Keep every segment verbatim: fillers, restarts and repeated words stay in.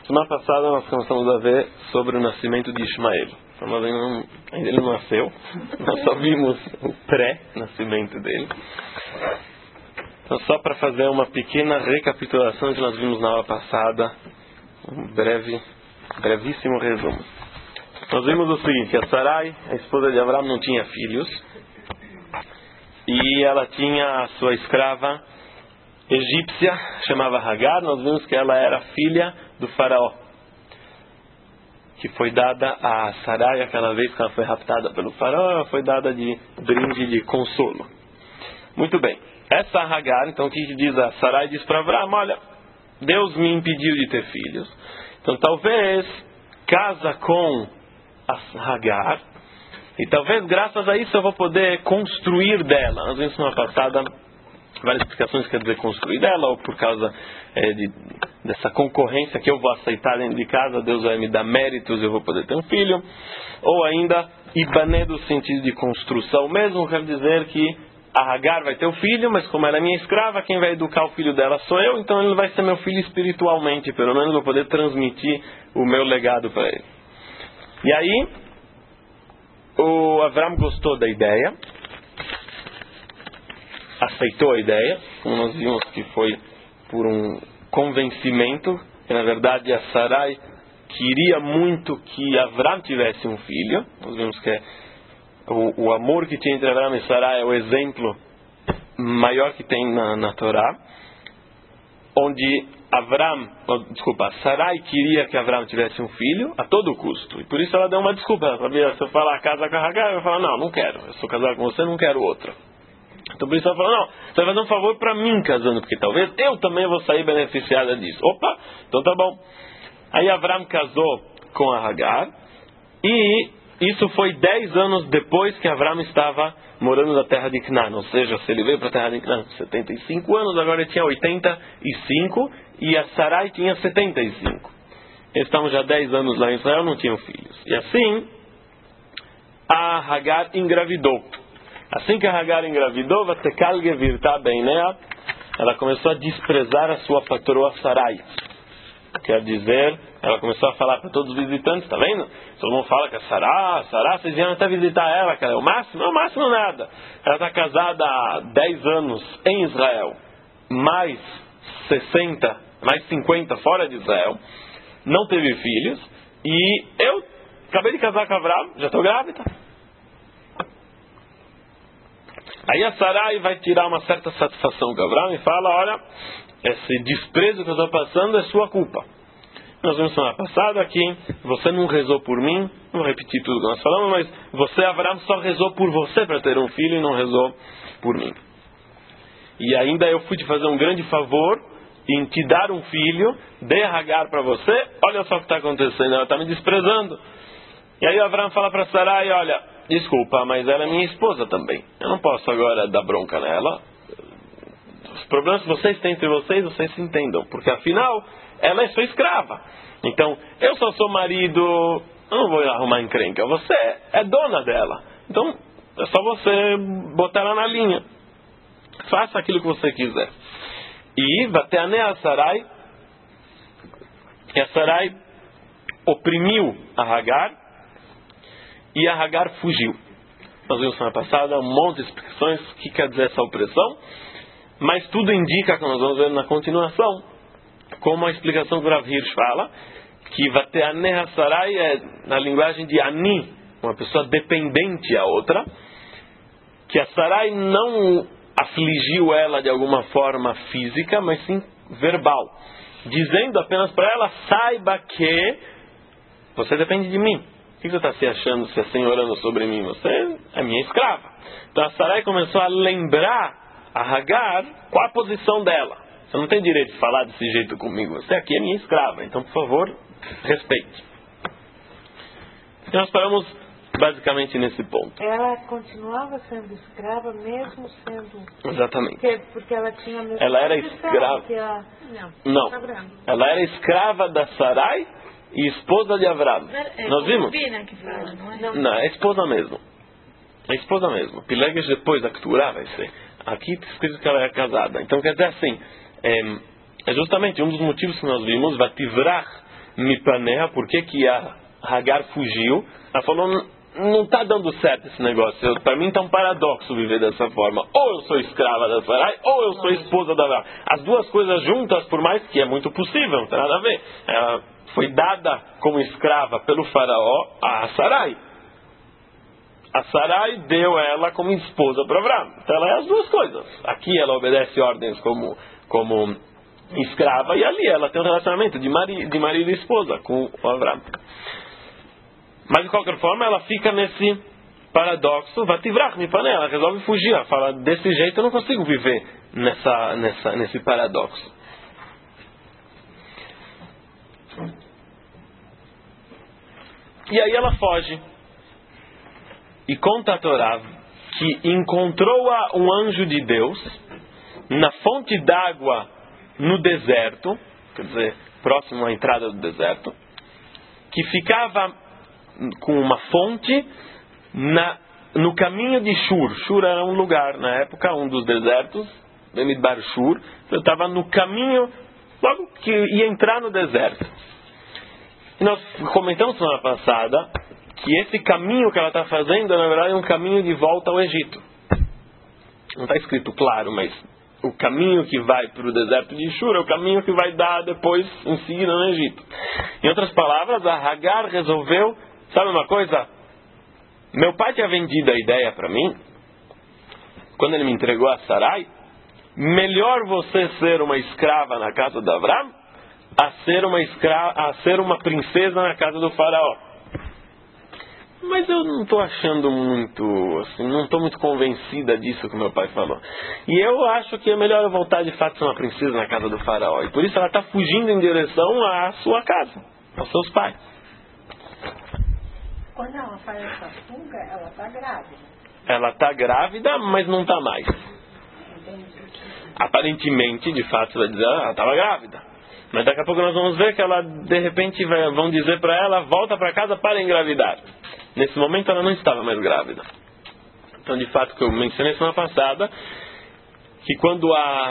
Semana passada nós começamos a ver sobre o nascimento de Ismael. Então, nós ainda, não, ainda ele não nasceu, nós só vimos o pré-nascimento dele. Então, só para fazer uma pequena recapitulação que nós vimos na aula passada, um breve, brevíssimo resumo. Nós vimos o seguinte: a Sarai, a esposa de Abraão, não tinha filhos, e ela tinha a sua escrava egípcia, chamava Hagar. Nós vimos que ela era filha do faraó, que foi dada a Sarai aquela vez que ela foi raptada pelo faraó. Ela foi dada de brinde de consolo. Muito bem, essa Hagar, então o que diz a Sarai? Diz para Abraão: olha, Deus me impediu de ter filhos, então talvez casa com a Hagar, e talvez graças a isso eu vou poder construir dela. Nós vimos semana passada várias explicações que quer dizer construir dela, ou por causa é, de, dessa concorrência que eu vou aceitar dentro de casa, Deus vai me dar méritos e eu vou poder ter um filho. Ou ainda Ibané, do sentido de construção mesmo, quer dizer que a Hagar vai ter o filho, mas como ela é minha escrava, quem vai educar o filho dela sou eu, então ele vai ser meu filho espiritualmente, pelo menos eu vou poder transmitir o meu legado para ele. E aí o Abraão gostou da ideia, aceitou a ideia, como nós vimos que foi por um convencimento, que na verdade a Sarai queria muito que Abraão tivesse um filho. Nós vimos que o, o amor que tinha entre Abraão e Sarai é o exemplo maior que tem na, na Torá, onde Abraão, oh, desculpa, Sarai queria que Abraão tivesse um filho a todo custo, e por isso ela deu uma desculpa. Ela sabia, se eu falar casa com a Hagar, eu vou falar: não, não quero, eu sou casado com você, não quero outra. Então por isso ela falou: não, você vai fazer um favor para mim casando, porque talvez eu também vou sair beneficiada disso. Opa, então tá bom. Aí Abraão casou com a Hagar, e isso foi dez anos depois que Abraão estava morando na terra de Canaã. Ou seja, se ele veio para a terra de Canaã com setenta e cinco anos, agora ele tinha oitenta e cinco, e a Sarai tinha setenta e cinco. Eles estavam já dez anos lá em Israel, não tinham filhos. E assim a Hagar engravidou. Assim que a Hagar engravidou, ela começou a desprezar a sua patroa Sarai. Quer dizer, ela começou a falar para todos os visitantes: está vendo? Todo mundo fala que a Sará, Sará, vocês vieram até visitar ela, cara. O máximo, não, o máximo nada. Ela está casada há dez anos em Israel, mais sessenta, mais cinquenta fora de Israel, não teve filhos, e eu acabei de casar com Abraão, já estou grávida. Aí a Sarai vai tirar uma certa satisfação com Abraão e fala: olha, esse desprezo que eu estou passando é sua culpa. Nós vimos semana passada que você não rezou por mim, não vou repetir tudo que nós falamos, mas você, Abraão, só rezou por você para ter um filho e não rezou por mim. E ainda eu fui te fazer um grande favor em te dar um filho, dei a Hagar para você, olha só o que está acontecendo, ela está me desprezando. E aí Abraão fala para Sarai: olha, desculpa, mas ela é minha esposa também, eu não posso agora dar bronca nela. Os problemas que vocês têm entre vocês, vocês se entendam, porque afinal ela é sua escrava. Então eu só sou marido, eu não vou arrumar encrenca, você é dona dela, então é só você botar ela na linha, faça aquilo que você quiser. E Vateaneh a Sarai, e a Sarai oprimiu a Hagar, e a Hagar fugiu. Nós vimos semana passada um monte de explicações o que quer dizer essa opressão, mas tudo indica, como nós vamos ver na continuação, como a explicação que o Rav Hirsch fala, que Vateaneh a Sarai é na linguagem de Ani, uma pessoa dependente a outra, que a Sarai não afligiu ela de alguma forma física, mas sim verbal, dizendo apenas para ela: saiba que você depende de mim. O que você está se achando, se é senhorando sobre mim? Você é minha escrava. Então a Sarai começou a lembrar a Hagar qual a posição dela. Você não tem direito de falar desse jeito comigo, você aqui é minha escrava, então por favor, respeite. E nós paramos basicamente nesse ponto. Ela continuava sendo escrava mesmo sendo... Exatamente. Porque, porque ela tinha... Mesmo ela era escrava... A... Não. Não. Ela era escrava da Sarai e esposa de Abraão. É, nós vimos? Que fala, não, é? Não, é esposa mesmo. É esposa mesmo. Pilegas depois da Keturah vai ser. Aqui está escrito que ela é casada. Então quer dizer assim, é, é justamente um dos motivos que nós vimos, Vativrach mipanea, por que que a Hagar fugiu? Ela falou, não está dando certo esse negócio. Para mim está um paradoxo viver dessa forma. Ou eu sou escrava da Sarai, ou eu sou esposa da Abraham. As duas coisas juntas, por mais que é muito possível, não tem nada a ver. Ela foi dada como escrava pelo faraó a Sarai. A Sarai deu ela como esposa para Abraham. Então ela é as duas coisas. Aqui ela obedece ordens como, como escrava, e ali ela tem um relacionamento de marido, de marido e esposa com o Abraham. Mas de qualquer forma ela fica nesse paradoxo. Vativrach mipanea, ela resolve fugir. Ela fala, desse jeito eu não consigo viver nessa, nessa, nesse paradoxo. E aí ela foge. E conta a Torá que encontrou um anjo de Deus na fonte d'água no deserto, quer dizer, próximo à entrada do deserto, que ficava com uma fonte na, no caminho de Shur. Shur era um lugar, na época, um dos desertos, Bemidbar Shur. Eu estava no caminho, logo que ia entrar no deserto. E nós comentamos semana passada que esse caminho que ela está fazendo, na verdade, é um caminho de volta ao Egito. Não está escrito claro, mas o caminho que vai para o deserto de Shur é o caminho que vai dar depois, em seguida, no Egito. Em outras palavras, a Hagar resolveu, sabe uma coisa? Meu pai tinha vendido a ideia para mim, quando ele me entregou a Sarai, melhor você ser uma escrava na casa de Abraham, a ser uma, escrava, a ser uma princesa na casa do faraó. Mas eu não estou achando muito, assim, não estou muito convencida disso que meu pai falou. E eu acho que é melhor eu voltar de fato a ser uma princesa na casa do faraó. E por isso ela está fugindo em direção à sua casa, aos seus pais. Quando ela faz essa fuga, ela está grávida. Ela está grávida, mas não está mais. Entendi. Aparentemente, de fato, você vai dizer, ah, ela estava grávida. Mas daqui a pouco nós vamos ver que ela, de repente, vai, vão dizer para ela, volta para casa para engravidar. Nesse momento ela não estava mais grávida. Então, de fato, que eu mencionei semana passada, que quando a,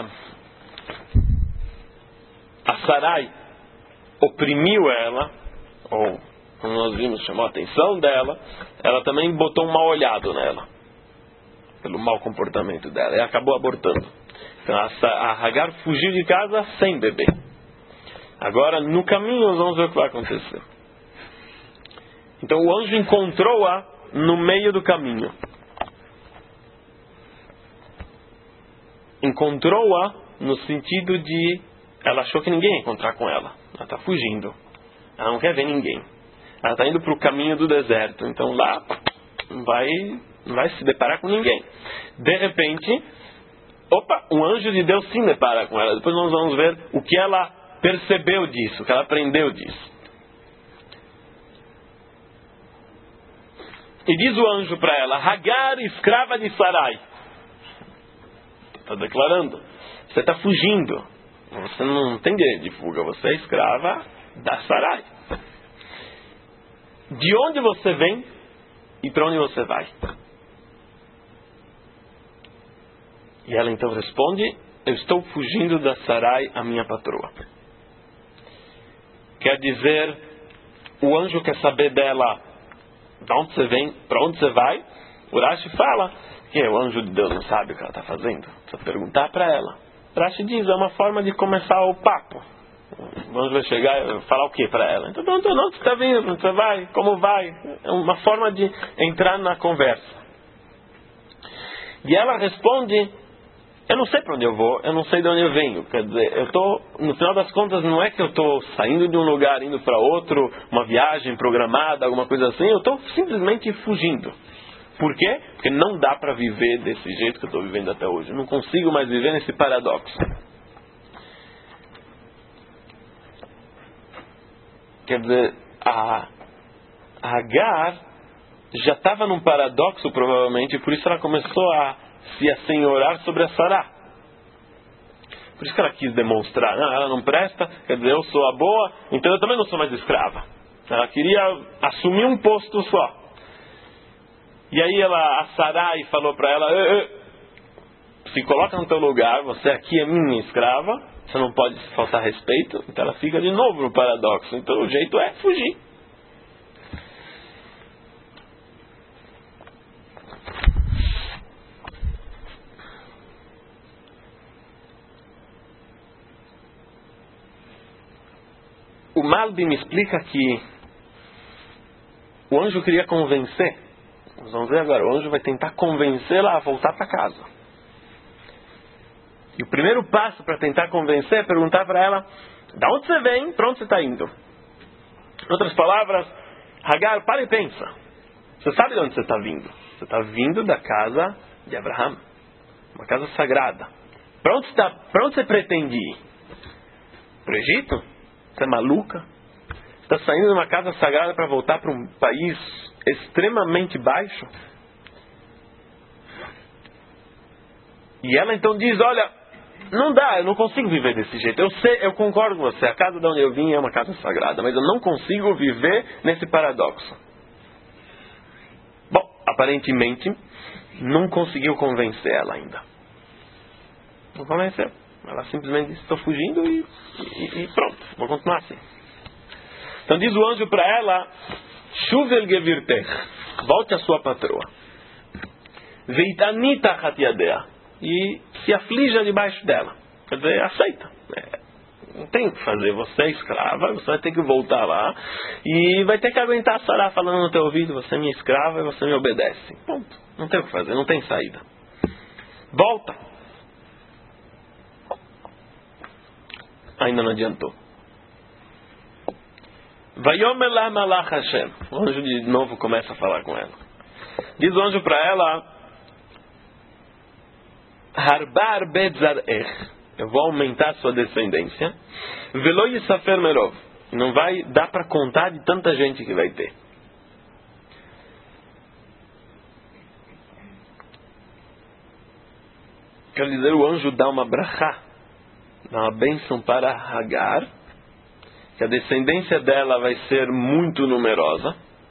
a Sarai oprimiu ela, ou, como nós vimos, chamou a atenção dela, ela também botou um mal olhado nela, pelo mau comportamento dela, e acabou abortando. Então, a, a Hagar fugiu de casa sem bebê. Agora, no caminho, nós vamos ver o que vai acontecer. Então, o anjo encontrou-a no meio do caminho. Encontrou-a no sentido de... Ela achou que ninguém ia encontrar com ela. Ela está fugindo. Ela não quer ver ninguém. Ela está indo para o caminho do deserto. Então, lá não vai, não vai se deparar com ninguém. De repente, opa, um anjo de Deus se depara com ela. Depois nós vamos ver o que ela percebeu disso, o que ela aprendeu disso. E diz o anjo para ela, Hagar, escrava de Sarai. Está declarando, você está fugindo. Você não tem direito de fuga, você é escrava da Sarai. De onde você vem e para onde você vai? E ela então responde, eu estou fugindo da Sarai, a minha patroa. Quer dizer, o anjo quer saber dela, de onde você vem, para onde você vai. O Rashi fala que o anjo de Deus não sabe o que ela está fazendo. Precisa perguntar para ela. O Rashi diz, é uma forma de começar o papo. O anjo vai chegar e falar o que para ela? Então, de onde você está vindo? Onde você vai? Como vai? É uma forma de entrar na conversa. E ela responde, eu não sei para onde eu vou, eu não sei de onde eu venho. Quer dizer, eu tô, no final das contas, não é que eu estou saindo de um lugar, indo para outro, uma viagem programada, alguma coisa assim, eu estou simplesmente fugindo. Por quê? Porque não dá para viver desse jeito que eu estou vivendo até hoje. Eu não consigo mais viver nesse paradoxo. Quer dizer, a, a Hagar já estava num paradoxo, provavelmente, por isso ela começou a se assenhorar sobre a Sará. Por isso que ela quis demonstrar, não, ela não presta, quer dizer, eu sou a boa, então eu também não sou mais escrava. Ela queria assumir um posto só. E aí ela, a Sarai falou para ela, se coloca no teu lugar, você aqui é minha escrava, você não pode faltar respeito, então ela fica de novo no paradoxo. Então o jeito é fugir. O Malbi me explica que o anjo queria convencer. Nós vamos ver agora, o anjo vai tentar convencê-la a voltar para casa. E o primeiro passo para tentar convencer é perguntar para ela: da onde você vem, para onde você está indo? Em outras palavras, Hagar, para e pensa. Você sabe de onde você está vindo? Você está vindo da casa de Abraham, uma casa sagrada. Para onde, está, para onde você pretende ir? Para o Egito? Você é maluca? Você está saindo de uma casa sagrada para voltar para um país extremamente baixo? E ela então diz: olha, não dá, eu não consigo viver desse jeito. Eu sei, eu concordo com você, a casa de onde eu vim é uma casa sagrada, mas eu não consigo viver nesse paradoxo. Bom, aparentemente não conseguiu convencer ela ainda. Não convenceu. Ela simplesmente disse: estou fugindo e, e, e pronto, vou continuar assim. Então diz o anjo para ela: Shuvel gevirtech, volte à sua patroa. Veitanita hatiadea, e se aflija debaixo dela. Quer dizer, aceita. É, não tem o que fazer, você é escrava, você vai ter que voltar lá e vai ter que aguentar a Sará falando no teu ouvido: você é minha escrava e você me obedece. Ponto. Não tem o que fazer, não tem saída. Volta. Ainda não adiantou. Vayomer la malach Hashem. O anjo de novo começa a falar com ela. Diz o anjo para ela: Harbar betzarech. Eu vou aumentar sua descendência. Velo yisafer merov. Não vai dar para contar de tanta gente que vai ter. Quer dizer, o anjo dá uma brachá, dá uma bênção para Hagar, que a descendência dela vai ser muito numerosa,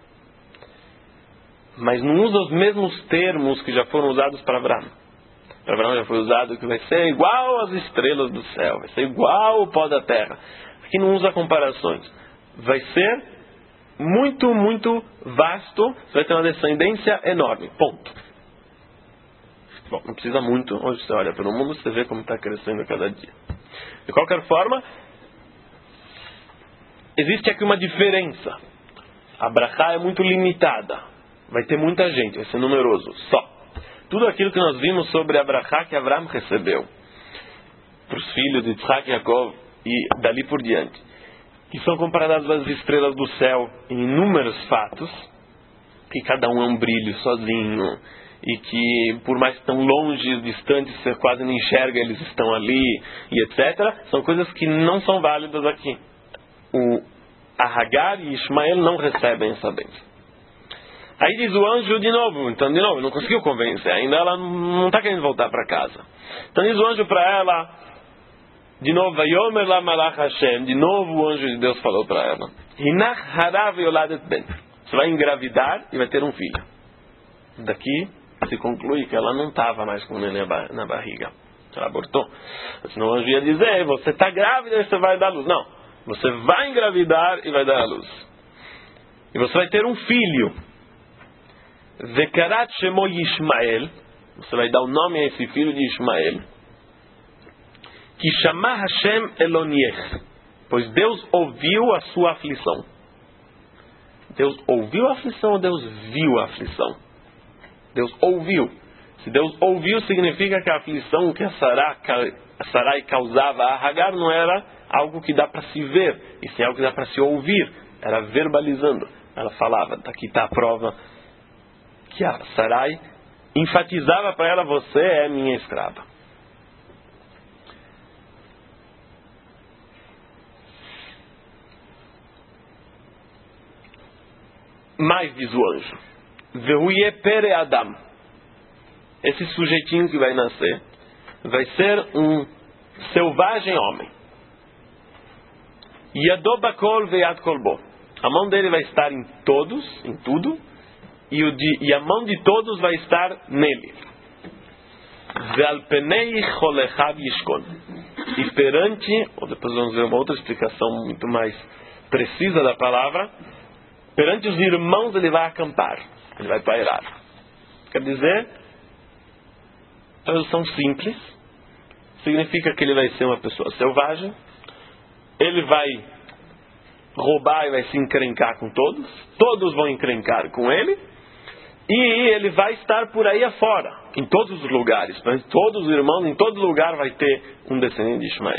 mas não usa os mesmos termos que já foram usados para Abraão. Para Abraão já foi usado que vai ser igual às estrelas do céu, vai ser igual ao pó da terra. Aqui não usa comparações. Vai ser muito, muito vasto, você vai ter uma descendência enorme. Ponto. Bom, não precisa muito. Hoje você olha pelo mundo, você vê como está crescendo a cada dia. De qualquer forma, existe aqui uma diferença. A brachá é muito limitada. Vai ter muita gente, vai ser numeroso. Só. Tudo aquilo que nós vimos sobre a brachá que Abraão recebeu para os filhos de Yitzhak e Yaakov e dali por diante, que são comparadas às estrelas do céu em inúmeros fatos, que cada um é um brilho sozinho, e que por mais que estão longe, distantes, você quase não enxerga, eles estão ali, e etcétera. São coisas que não são válidas aqui. O a Hagar e Ismael não recebem essa bênção. Aí diz o anjo de novo, então de novo, não conseguiu convencer, ainda ela não está querendo voltar para casa. Então diz o anjo para ela, de novo, Vayomer la malach Hashem, de novo o anjo de Deus falou para ela: Hinach harav yoladet ben. Você vai engravidar e vai ter um filho. Daqui se conclui que ela não estava mais com o neném na barriga. Ela abortou. Senão o anjo ia dizer: você está grávida e você vai dar luz. Não. Você vai engravidar e vai dar a luz. E você vai ter um filho. Vekarat shemo Yishmael. Você vai dar o nome a esse filho de Ismael. Que chama Hashem Eloniech. Pois Deus ouviu a sua aflição. Deus ouviu a aflição ou Deus viu a aflição? Deus ouviu. Se Deus ouviu, significa que a aflição que a Sarai, a Sarai causava a Hagar não era algo que dá para se ver, e sim algo que dá para se ouvir. Era verbalizando. Ela falava, aqui está a prova que a Sarai enfatizava para ela: você é minha escrava. Mais diz o anjo: Vehuye pere Adam. Esse sujeitinho que vai nascer vai ser um selvagem homem. Yadobakol veyad kolbo. A mão dele vai estar em todos, em tudo, e, o de, e a mão de todos vai estar nele. Ve'alpenei cholechav yishkon. E perante, ou depois vamos ver uma outra explicação muito mais precisa da palavra, perante os irmãos ele vai acampar, ele vai pairar. Quer dizer, a tradução simples, significa que ele vai ser uma pessoa selvagem, ele vai roubar e vai se encrencar com todos, todos vão encrencar com ele, e ele vai estar por aí afora, em todos os lugares, todos os irmãos, em todo lugar vai ter um descendente de Ismael.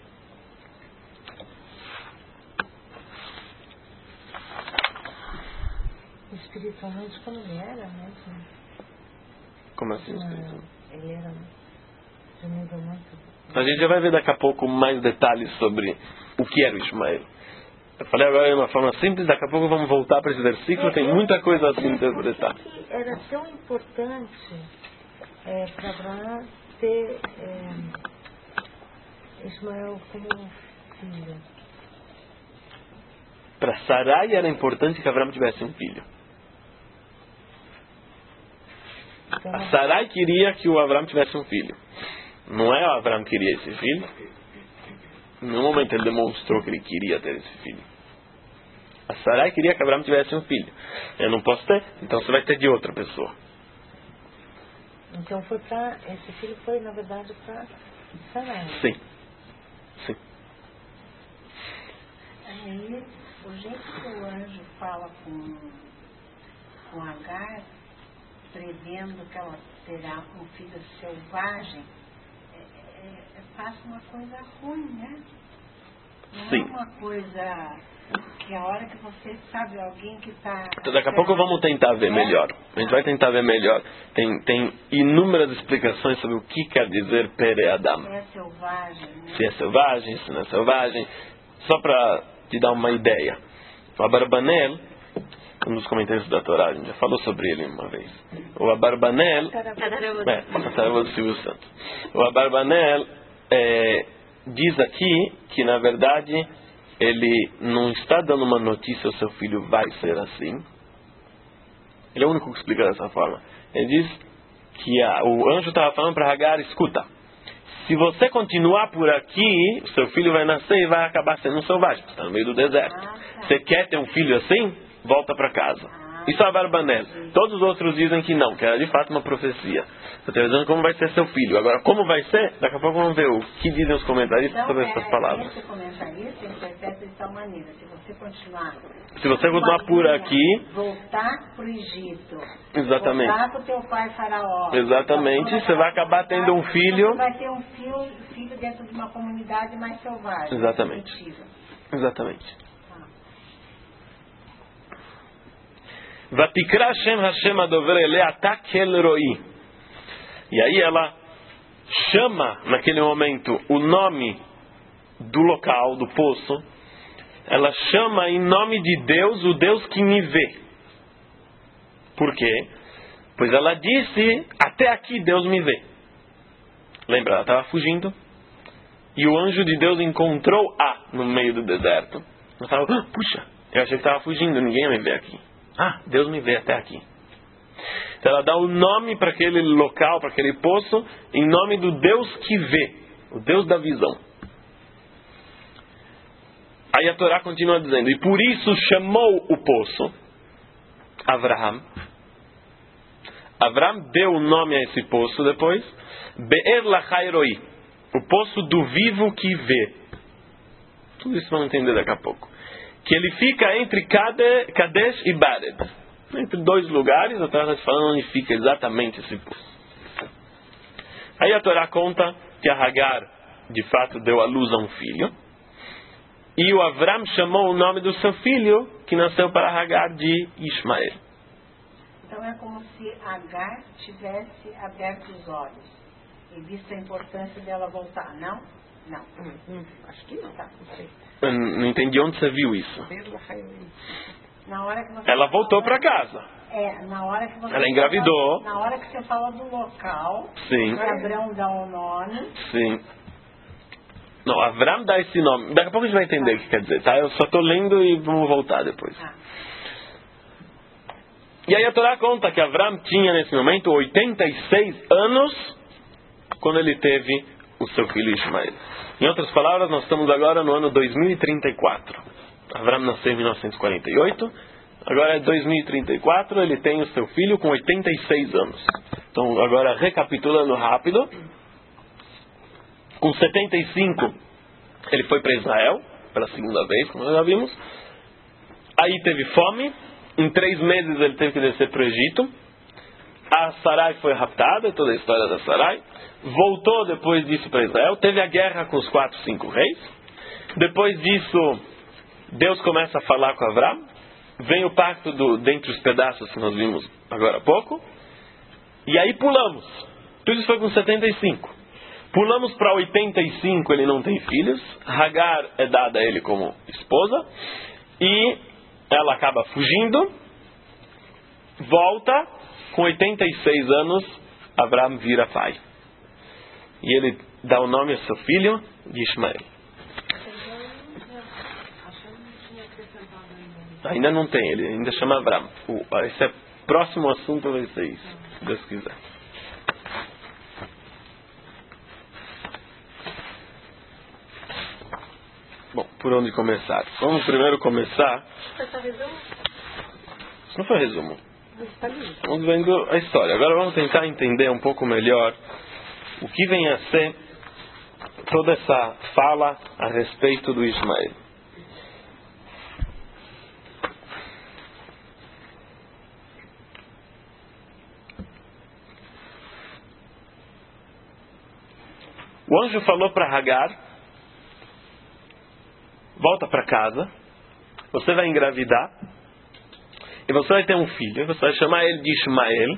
Espiritualmente, como ele era mesmo? Como assim espiritualmente? Ele era de nível muito... A gente já vai ver daqui a pouco mais detalhes sobre o que era o Ismael. Eu falei agora de uma forma simples, daqui a pouco vamos voltar para esse versículo, tem muita coisa assim interpretar. Era tão importante é, para Abraão ter é, Ismael como filho. Para Sarai era importante que Abraão tivesse um filho. Então, A Sarai queria que o Abraão tivesse um filho. Não é o Abraão que queria esse filho. Em nenhum momento ele demonstrou que ele queria ter esse filho. A Sarai queria que Abraão tivesse um filho. Eu não posso ter, então você vai ter de outra pessoa. Então foi para... Esse filho foi, na verdade, para Sarai. Sim. Sim. Aí, o jeito que o anjo fala com, com Agar, prevendo que ela terá um filho selvagem, é, é, passa uma coisa ruim, né? Não Sim. é uma coisa que a hora que você sabe alguém que está... Então, daqui a pouco vamos tentar ver melhor. A gente vai tentar ver melhor. Tem, tem inúmeras explicações sobre o que quer dizer Pere Adam. É selvagem, né? Se é selvagem, se não é selvagem. Só para te dar uma ideia. O Abarbanel, um dos comentários da Torá, a gente já falou sobre ele uma vez. O Abarbanel... É, a Taravô do Silvio Santos. O Abarbanel é, diz aqui que, na verdade, ele não está dando uma notícia ao seu filho vai ser assim. Ele é o único que explica dessa forma. Ele diz que a, o anjo estava falando para Agar, escuta, se você continuar por aqui, o seu filho vai nascer e vai acabar sendo um selvagem. Você está no meio do deserto. Você quer ter um filho assim? Volta para casa. Isso é a Abarbanel. Todos os outros dizem que não, que era de fato uma profecia. Você está dizendo como vai ser seu filho. Agora, como vai ser? Daqui a pouco vamos ver o que dizem os comentaristas Então, sobre é, essas palavras. esse comentarista interpreta de tal maneira, se você continuar... Se você continuar por aqui... Voltar para o Egito. Exatamente. Voltar para o teu pai faraó. Exatamente. Você vai acabar tendo um filho... Você vai ter um filho, filho dentro de uma comunidade mais selvagem. Exatamente. Primitiva. Exatamente. Tá. Vatikra Shem Hashem Adover Elea Takel Roi. E aí ela chama, naquele momento, o nome do local, do poço. Ela chama em nome de Deus, o Deus que me vê. Por quê? Pois ela disse, até aqui Deus me vê. Lembra, ela estava fugindo. E o anjo de Deus encontrou A no meio do deserto. Ela falou, ah, puxa, eu achei que estava fugindo, ninguém ia me ver aqui. Ah, Deus me vê até aqui. Então ela dá o nome para aquele local, para aquele poço, em nome do Deus que vê, o Deus da visão. Aí a Torá continua dizendo, e por isso chamou o poço Avraham. Avraham deu o nome a esse poço depois, Be'er Lachai Roi, o poço do vivo que vê. Tudo isso vamos entender daqui a pouco. Que ele fica entre Kadesh e Bared. Entre dois lugares, a Torá está falando onde fica exatamente esse poço. Aí a Torá conta que a Hagar, de fato, deu à luz a um filho. E o Avram chamou o nome do seu filho, que nasceu para Hagar, de Ismael. Então é como se Agar tivesse aberto os olhos e visto a importância dela voltar. Não? Não. Hum, hum, acho que não. Tá, não sei. Eu não entendi onde você viu isso. Na hora que você Ela voltou falou- para casa. É, na hora que você Ela engravidou. Falou, na hora que você falou do local, Sim. que Abrão dá o nome. Sim. Não, Avram dá esse nome. Daqui a pouco a gente vai entender o que quer dizer, tá? Eu só estou lendo e vamos voltar depois. Ah, E aí a Torá conta que Avram tinha nesse momento oitenta e seis anos quando ele teve o seu filho Ismael. Em outras palavras, nós estamos agora no ano dois mil e trinta e quatro. Avram nasceu em mil novecentos e quarenta e oito. Agora é dois mil e trinta e quatro, ele tem o seu filho com oitenta e seis anos. Então, agora recapitulando rápido. Com setenta e cinco, ele foi para Israel, pela segunda vez, como nós já vimos. Aí teve fome. Em três meses ele teve que descer para o Egito. A Sarai foi raptada, toda a história da Sarai. Voltou depois disso para Israel. Teve a guerra com os quatro, cinco reis. Depois disso, Deus começa a falar com Avram. Vem o pacto do, dentre os pedaços que nós vimos agora há pouco. E aí pulamos. Tudo isso foi com setenta e cinco. Pulamos para oitenta e cinco, ele não tem filhos. Hagar é dada a ele como esposa. E ela acaba fugindo. Volta. Com oitenta e seis anos, Avram vira pai. E ele dá o nome ao seu filho de Ismael. Ainda não tem, ele ainda chama Avram. O, esse é o próximo assunto vai ser isso, se Deus quiser. Bom, por onde começar? Vamos primeiro começar. Isso não foi resumo. Vamos vendo a história. Agora vamos tentar entender um pouco melhor o que vem a ser toda essa fala a respeito do Ismael. O anjo falou para Hagar: volta para casa, você vai engravidar e você vai ter um filho, você vai chamar ele de Ismael.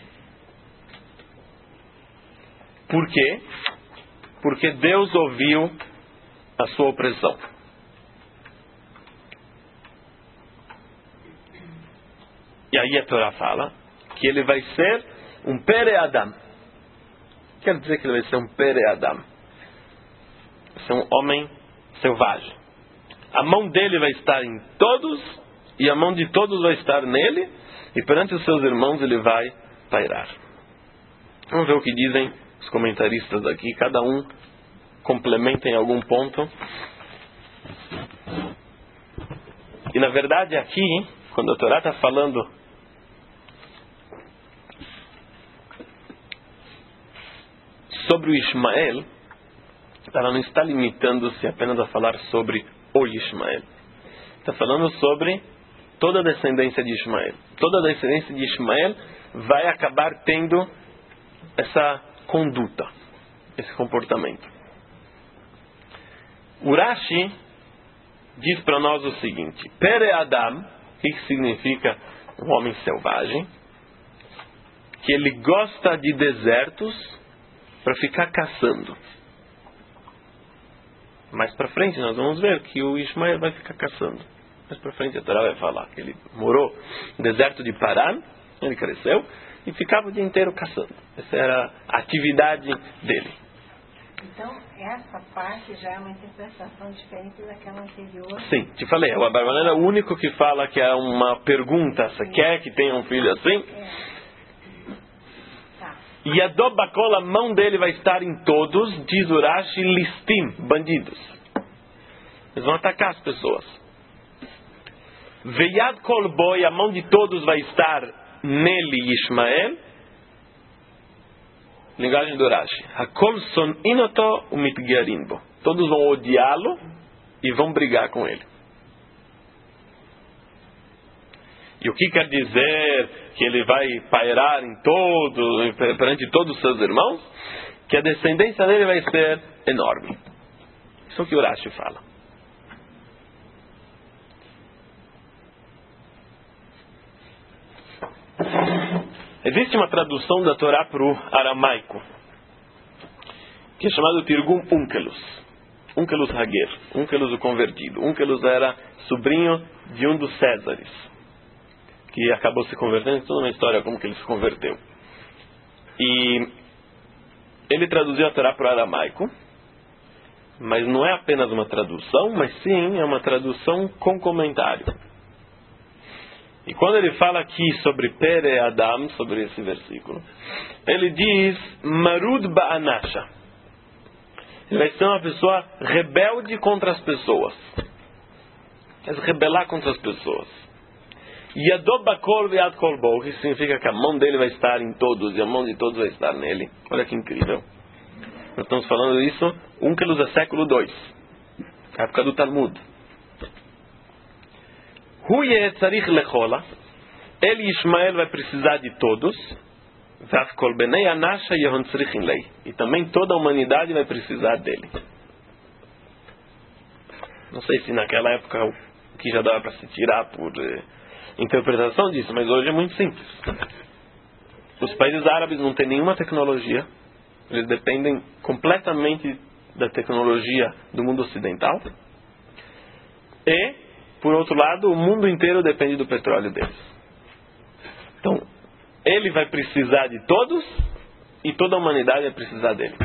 Por quê? Porque Deus ouviu a sua opressão. E aí a Torá fala que ele vai ser um Pere Adam. Quer dizer que ele vai ser um Pere Adam. Vai ser um homem selvagem. A mão dele vai estar em todos, e a mão de todos vai estar nele, e perante os seus irmãos ele vai pairar. Vamos ver o que dizem os comentaristas aqui. Cada um complementa em algum ponto. E na verdade aqui, quando a Torá está falando sobre o Ismael, ela não está limitando-se apenas a falar sobre o Ismael. Está falando sobre toda a descendência de Ismael. Toda a descendência de Ismael vai acabar tendo essa conduta, esse comportamento. Urashi diz para nós o seguinte: Pere Adam, o que significa um homem selvagem? Que ele gosta de desertos para ficar caçando. Mais para frente nós vamos ver que o Ismael vai ficar caçando. Mais para frente a Torá vai falar que ele morou no deserto de Paran, ele cresceu e ficava o dia inteiro caçando. Essa era a atividade dele. Então, essa parte já é uma interpretação diferente daquela anterior. Sim, te falei, o Abarbanel é o único que fala que é uma pergunta. Você quer que tenha um filho assim? É. Tá. E a Dobacola, a mão dele vai estar em todos, diz Urashi, listim, bandidos. Eles vão atacar as pessoas. Veiad kolboi, a mão de todos vai estar nele, Ismael. Linguagem do Urashi. Hakol son inoto umitgarinbo. Todos vão odiá-lo e vão brigar com ele. E o que quer dizer que ele vai pairar em todo, perante todos os seus irmãos? Que a descendência dele vai ser enorme. Isso é o que o Urashi fala. Existe uma tradução da Torá para o aramaico, que é chamado Tirgum Unkelus. Unkelus Hager, Unkelus o convertido. Unkelus era sobrinho de um dos Césares, que acabou se convertendo. Toda uma história como que ele se converteu. E ele traduziu a Torá para o aramaico, mas não é apenas uma tradução, mas sim é uma tradução com comentário. E quando ele fala aqui sobre Pere Adam, sobre esse versículo, ele diz Marud Ba'anasha. Ele vai ser uma pessoa rebelde contra as pessoas. Vai se rebelar contra as pessoas. Yadod Bakol Viad Kolbo, que significa que a mão dele vai estar em todos e a mão de todos vai estar nele. Olha que incrível. Nós estamos falando disso, Onkelos é século dois, época do Talmud. Huye Tzarich Lechola, ele e Ishmael vai precisar de todos. E também toda a humanidade vai precisar dele. Não sei se naquela época o que já dava para se tirar por eh, interpretação disso, mas hoje é muito simples. Os países árabes não têm nenhuma tecnologia. Eles dependem completamente da tecnologia do mundo ocidental. E, por outro lado, o mundo inteiro depende do petróleo deles. Então, ele vai precisar de todos e toda a humanidade vai precisar dele.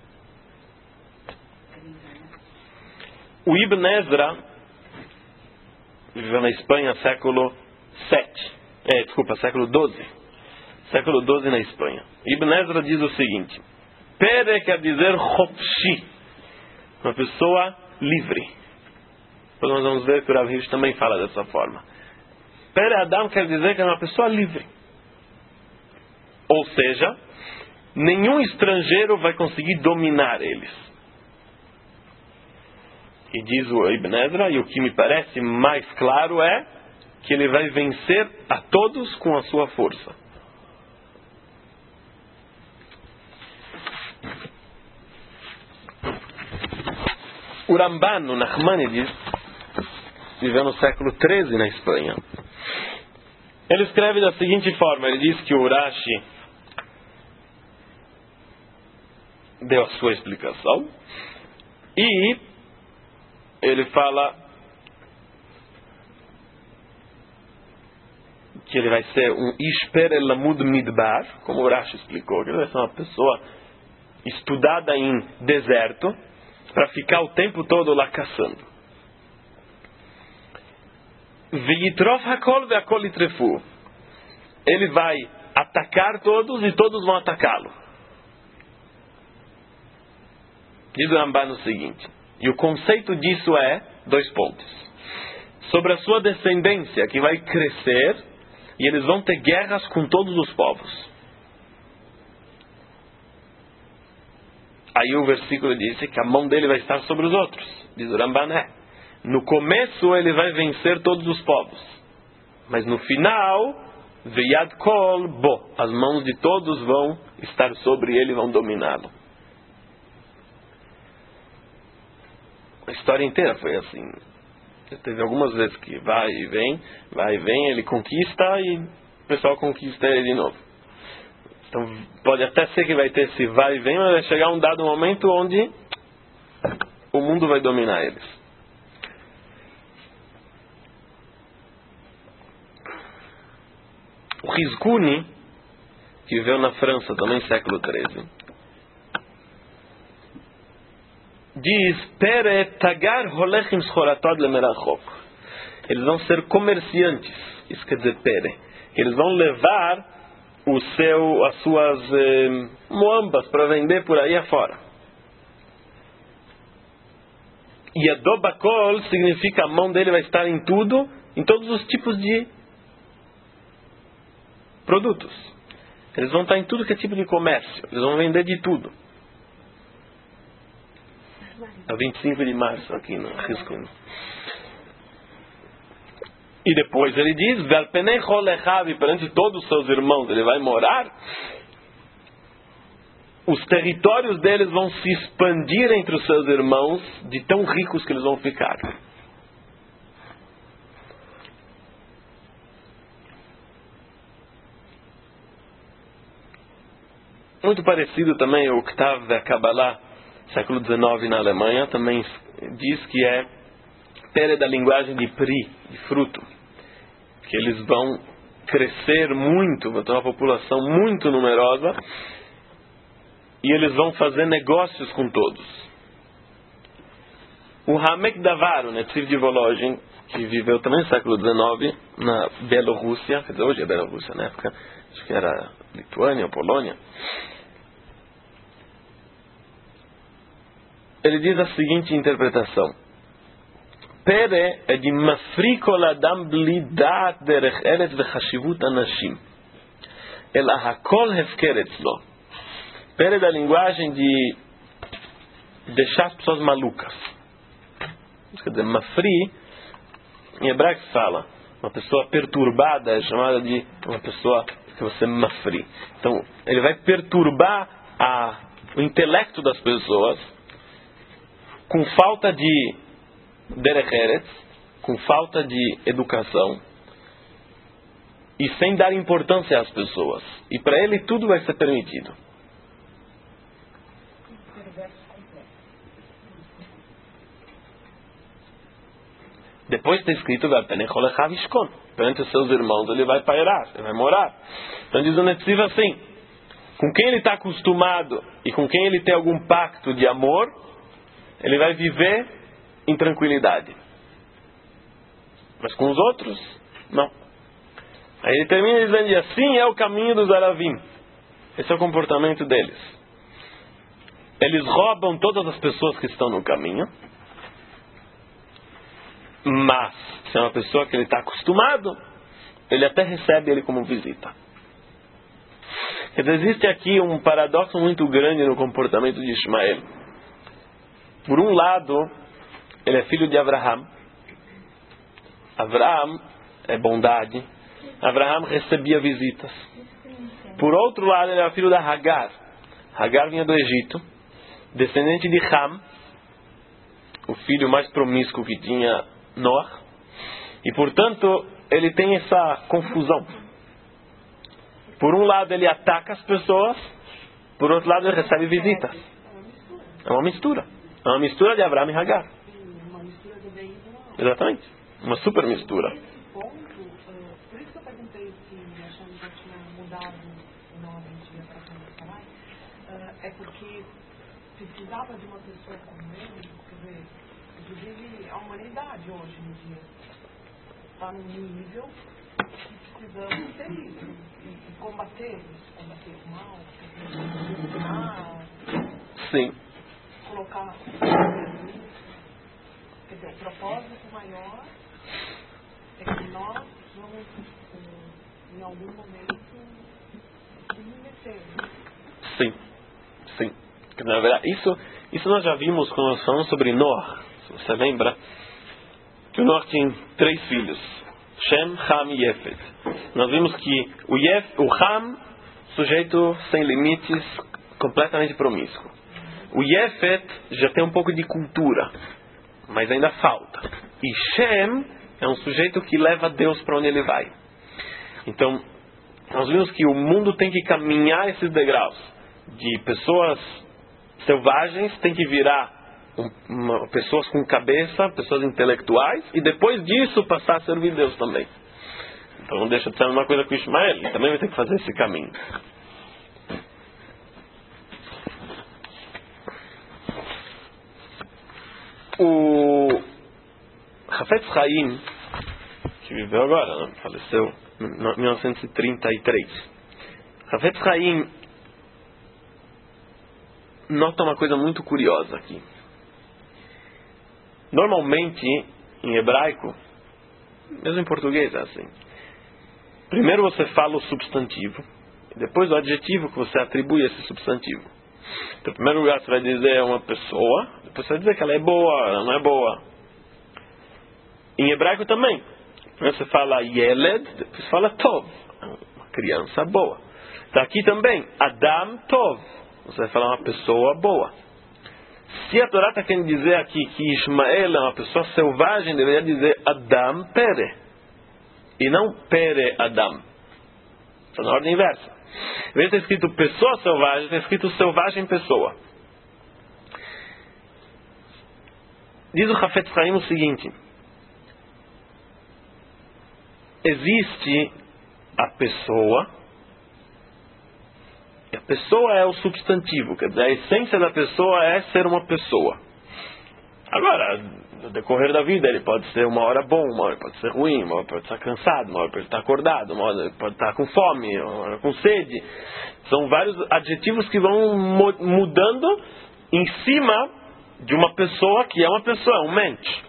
O Ibn Ezra viveu na Espanha século sete. É, desculpa, século doze. Século doze na Espanha. Ibn Ezra diz o seguinte: Pere quer dizer Chopshi, uma pessoa livre. Depois nós vamos ver que o Rav Hirsch também fala dessa forma. Pere Adam quer dizer que é uma pessoa livre. Ou seja, nenhum estrangeiro vai conseguir dominar eles. E diz o Ibn Ezra, e o que me parece mais claro é que ele vai vencer a todos com a sua força. O Ramban, o Nachmanides, viveu no século treze na Espanha. Ele escreve da seguinte forma, ele diz que o Urashi deu a sua explicação e ele fala que ele vai ser um Ishper Elamud Midbar, como o Urashi explicou, que ele vai ser uma pessoa estudada em deserto para ficar o tempo todo lá caçando. Veitrof hakol ve'akol itrefu. Ele vai atacar todos e todos vão atacá-lo. Diz o Ramban o seguinte, e o conceito disso é, dois pontos, sobre a sua descendência, que vai crescer e eles vão ter guerras com todos os povos. Aí o versículo diz que a mão dele vai estar sobre os outros. Diz o Ramban, é. No começo ele vai vencer todos os povos. Mas no final, Veyad Kol Bo, as mãos de todos vão estar sobre ele e vão dominá-lo. A história inteira foi assim. Teve algumas vezes que vai e vem, vai e vem, ele conquista e o pessoal conquista ele de novo. Então pode até ser que vai ter esse vai e vem, mas vai chegar um dado momento onde o mundo vai dominar eles. O Rizkuni, que viveu na França também século treze, diz Pere tagar holechim schoratod lemerachok. Eles vão ser comerciantes. Isso quer dizer Pere. Eles vão levar o seu, as suas eh, moambas para vender por aí afora. E a dobakol significa a mão dele vai estar em tudo, em todos os tipos de produtos. Eles vão estar em tudo que é tipo de comércio. Eles vão vender de tudo. A vinte e cinco de março aqui no Rizkuni. E depois ele diz, perante todos os seus irmãos, ele vai morar, os territórios deles vão se expandir entre os seus irmãos, de tão ricos que eles vão ficar. Muito parecido também o Ktav Kabbalah, século dezenove na Alemanha, também diz que é pere da linguagem de pri, de fruto. Que eles vão crescer muito, vão ter uma população muito numerosa e eles vão fazer negócios com todos. O Hamek Davar, o Netziv de Volozhin, que viveu também no século dezenove na Bielorrússia, quer dizer, hoje é Bielorrússia, na época acho que era Lituânia ou Polônia. Ele diz a seguinte interpretação: Pere é de mafri kol adam bli da'at derech eretz vechashivut anashim ela hakol hefker etzlo. Pere é da linguagem de deixar as pessoas malucas. Quer dizer, mafri, em hebraico se fala, uma pessoa perturbada é chamada de uma pessoa que você mafri. Então, ele vai perturbar a, o intelecto das pessoas com falta de derech eretz, com falta de educação e sem dar importância às pessoas. E para ele tudo vai ser permitido. Depois está escrito perante os seus irmãos ele vai pairar, ele vai morar. Então diz o Netziv assim: com quem ele está acostumado e com quem ele tem algum pacto de amor, ele vai viver em tranquilidade. Mas com os outros, não. Aí ele termina dizendo: assim é o caminho dos Aravim. Esse é o comportamento deles. Eles roubam todas as pessoas que estão no caminho. Mas, se é uma pessoa que ele está acostumado, ele até recebe ele como visita. Quer dizer, existe aqui um paradoxo muito grande no comportamento de Ismael. Por um lado, ele é filho de Abraham. Abraham é bondade. Abraham recebia visitas. Por outro lado, ele era filho da Hagar. Hagar vinha do Egito, descendente de Ham, o filho mais promíscuo que tinha Noah, e portanto ele tem essa confusão. Por um lado ele ataca as pessoas, por outro lado ele recebe visitas. É uma mistura. É uma mistura de Abraham e Hagar. Exatamente. Uma super mistura. Por isso que eu perguntei se achando que já tinha mudado o nome de Abraham e Sarai, é porque precisava de uma pessoa como ele, quer dizer, inclusive a humanidade hoje em dia está num nível que precisamos ter isso e, e combater isso, combater o mal, ensinar, sim, colocar, quer dizer, o propósito maior é que nós vamos em algum momento submeter. Sim, sim. Na verdade, isso, isso nós já vimos quando nós falamos sobre Noah. Você lembra que o Noah tinha três filhos, Shem, Ham e Yefet. Nós vimos que o, Yef, o Ham, sujeito sem limites, completamente promíscuo. O Yefet já tem um pouco de cultura, mas ainda falta. E Shem é um sujeito que leva Deus para onde ele vai. Então, nós vimos que o mundo tem que caminhar esses degraus. De pessoas selvagens tem que virar uma, pessoas com cabeça, pessoas intelectuais, e depois disso passar a servir Deus também. Então não deixa de ser uma coisa com Ismael, ele também vai ter que fazer esse caminho. O Hafetz Haim, que viveu agora, né? Faleceu em mil novecentos e trinta e três. Hafetz Haim nota uma coisa muito curiosa aqui. Normalmente, em hebraico, mesmo em português é assim. Primeiro você fala o substantivo, e depois o adjetivo que você atribui a esse substantivo. Então, em primeiro lugar você vai dizer uma pessoa, depois você vai dizer que ela é boa, ela não é boa. Em hebraico também. Primeiro você fala Yeled, depois você fala Tov, uma criança boa. Então aqui também, Adam Tov. Você vai falar uma pessoa boa. Se a Torá está querendo dizer aqui que Ismael é uma pessoa selvagem, deveria dizer Adam Pere. E não Pere Adam. Está na ordem inversa. Em vez de ter escrito pessoa selvagem, está escrito selvagem pessoa. Diz o Hafetz Haim o seguinte: existe a pessoa. A pessoa é o substantivo, quer dizer, a essência da pessoa é ser uma pessoa. Agora Agora, no decorrer da vida, ele pode ser uma hora bom, uma hora pode ser ruim, uma hora pode estar cansado, uma hora pode estar acordado, uma hora pode estar com fome, uma hora com sede. São vários adjetivos que vão mudando em cima de uma pessoa que é uma pessoa, um mente.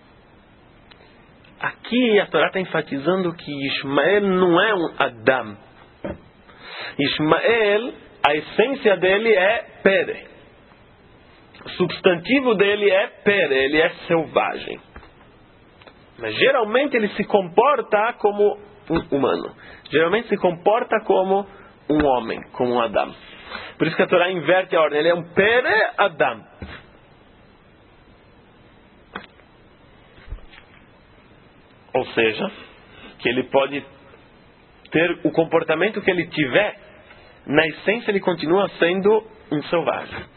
Aqui a Torá está enfatizando que Ismael não é um Adam. Ismael, a essência dele é Pere. O substantivo dele é Pere, ele é selvagem. Mas geralmente ele se comporta como um humano. Geralmente se comporta como um homem, como um Adam. Por isso que a Torá inverte a ordem. Ele é um Pere Adam. Ou seja, que ele pode ter o comportamento que ele tiver, na essência ele continua sendo um selvagem.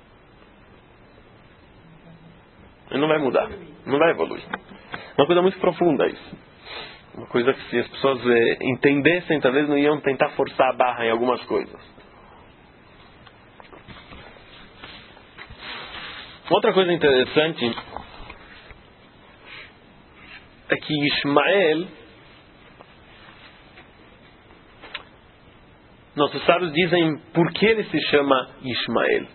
Ele não vai mudar, não vai evoluir. Uma coisa muito profunda isso. Uma coisa que se as pessoas eh, entendessem, talvez não iam tentar forçar a barra em algumas coisas. Outra coisa interessante é que Ismael, nossos sábios dizem por que ele se chama Ismael.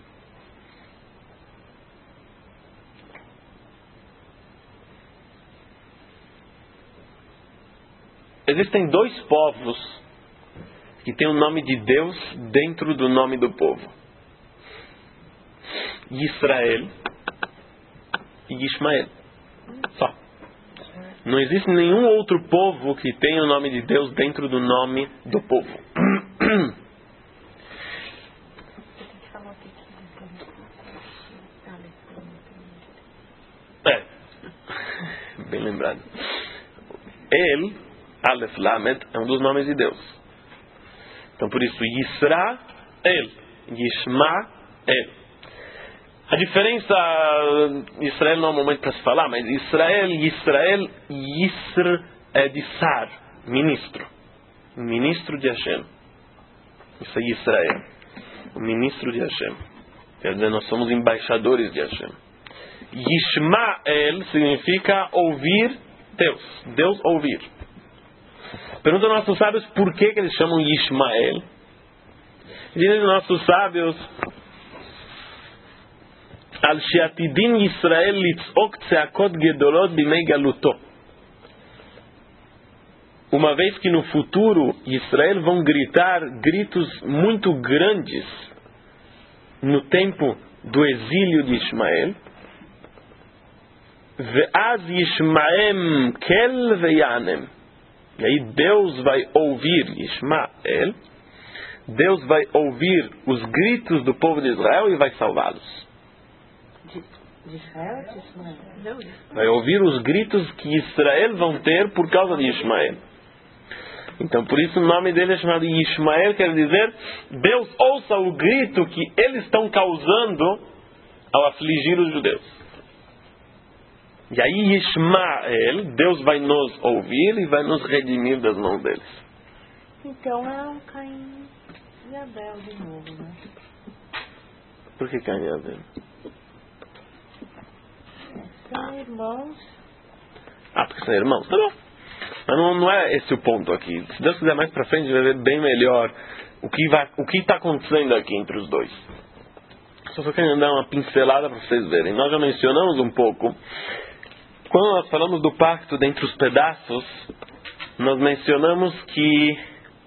Existem dois povos que têm o nome de Deus dentro do nome do povo: Israel e Ismael. Só. Não existe nenhum outro povo que tenha o nome de Deus dentro do nome do povo. É. Bem lembrado. Ele, Aleph Lamed, é um dos nomes de Deus. Então por isso Yisrael, Yishmael. A diferença, Israel não é um momento para se falar, mas Israel, Israel, Yisr é de Sar, ministro. Ministro de Hashem. Isso é Israel. O ministro de Hashem. Quer dizer, nós somos embaixadores de Hashem. Yishmael significa ouvir Deus. Deus ouvir. Perguntam aos nossos sábios por que, que eles chamam Yishmael. Dizem os nossos sábios: Al she'atidin Yisrael litzok tzeakot gedolot bimei galuto. Uma vez que no futuro Israel vão gritar gritos muito grandes no tempo do exílio de Ismael. Ve'az Yishmaem kel ve'yanem. E aí Deus vai ouvir Ismael. Deus vai ouvir os gritos do povo de Israel e vai salvá-los. De Israel ou de Ismael? Vai ouvir os gritos que Israel vão ter por causa de Ismael. Então por isso o nome dele é chamado Ismael, quer dizer Deus ouça o grito que eles estão causando ao afligir os judeus. E aí Ismael, Deus vai nos ouvir e vai nos redimir das mãos deles. Então é um Caim e Abel de novo, né? Por que Caim e Abel? São irmãos. Ah, porque são irmãos, tá bom. Mas não, não é esse o ponto aqui. Se Deus quiser mais pra frente, vai ver bem melhor o que vai, o que está acontecendo aqui entre os dois. Só estou querendo dar uma pincelada para vocês verem. Nós já mencionamos um pouco. Quando nós falamos do pacto dentre os pedaços, nós mencionamos que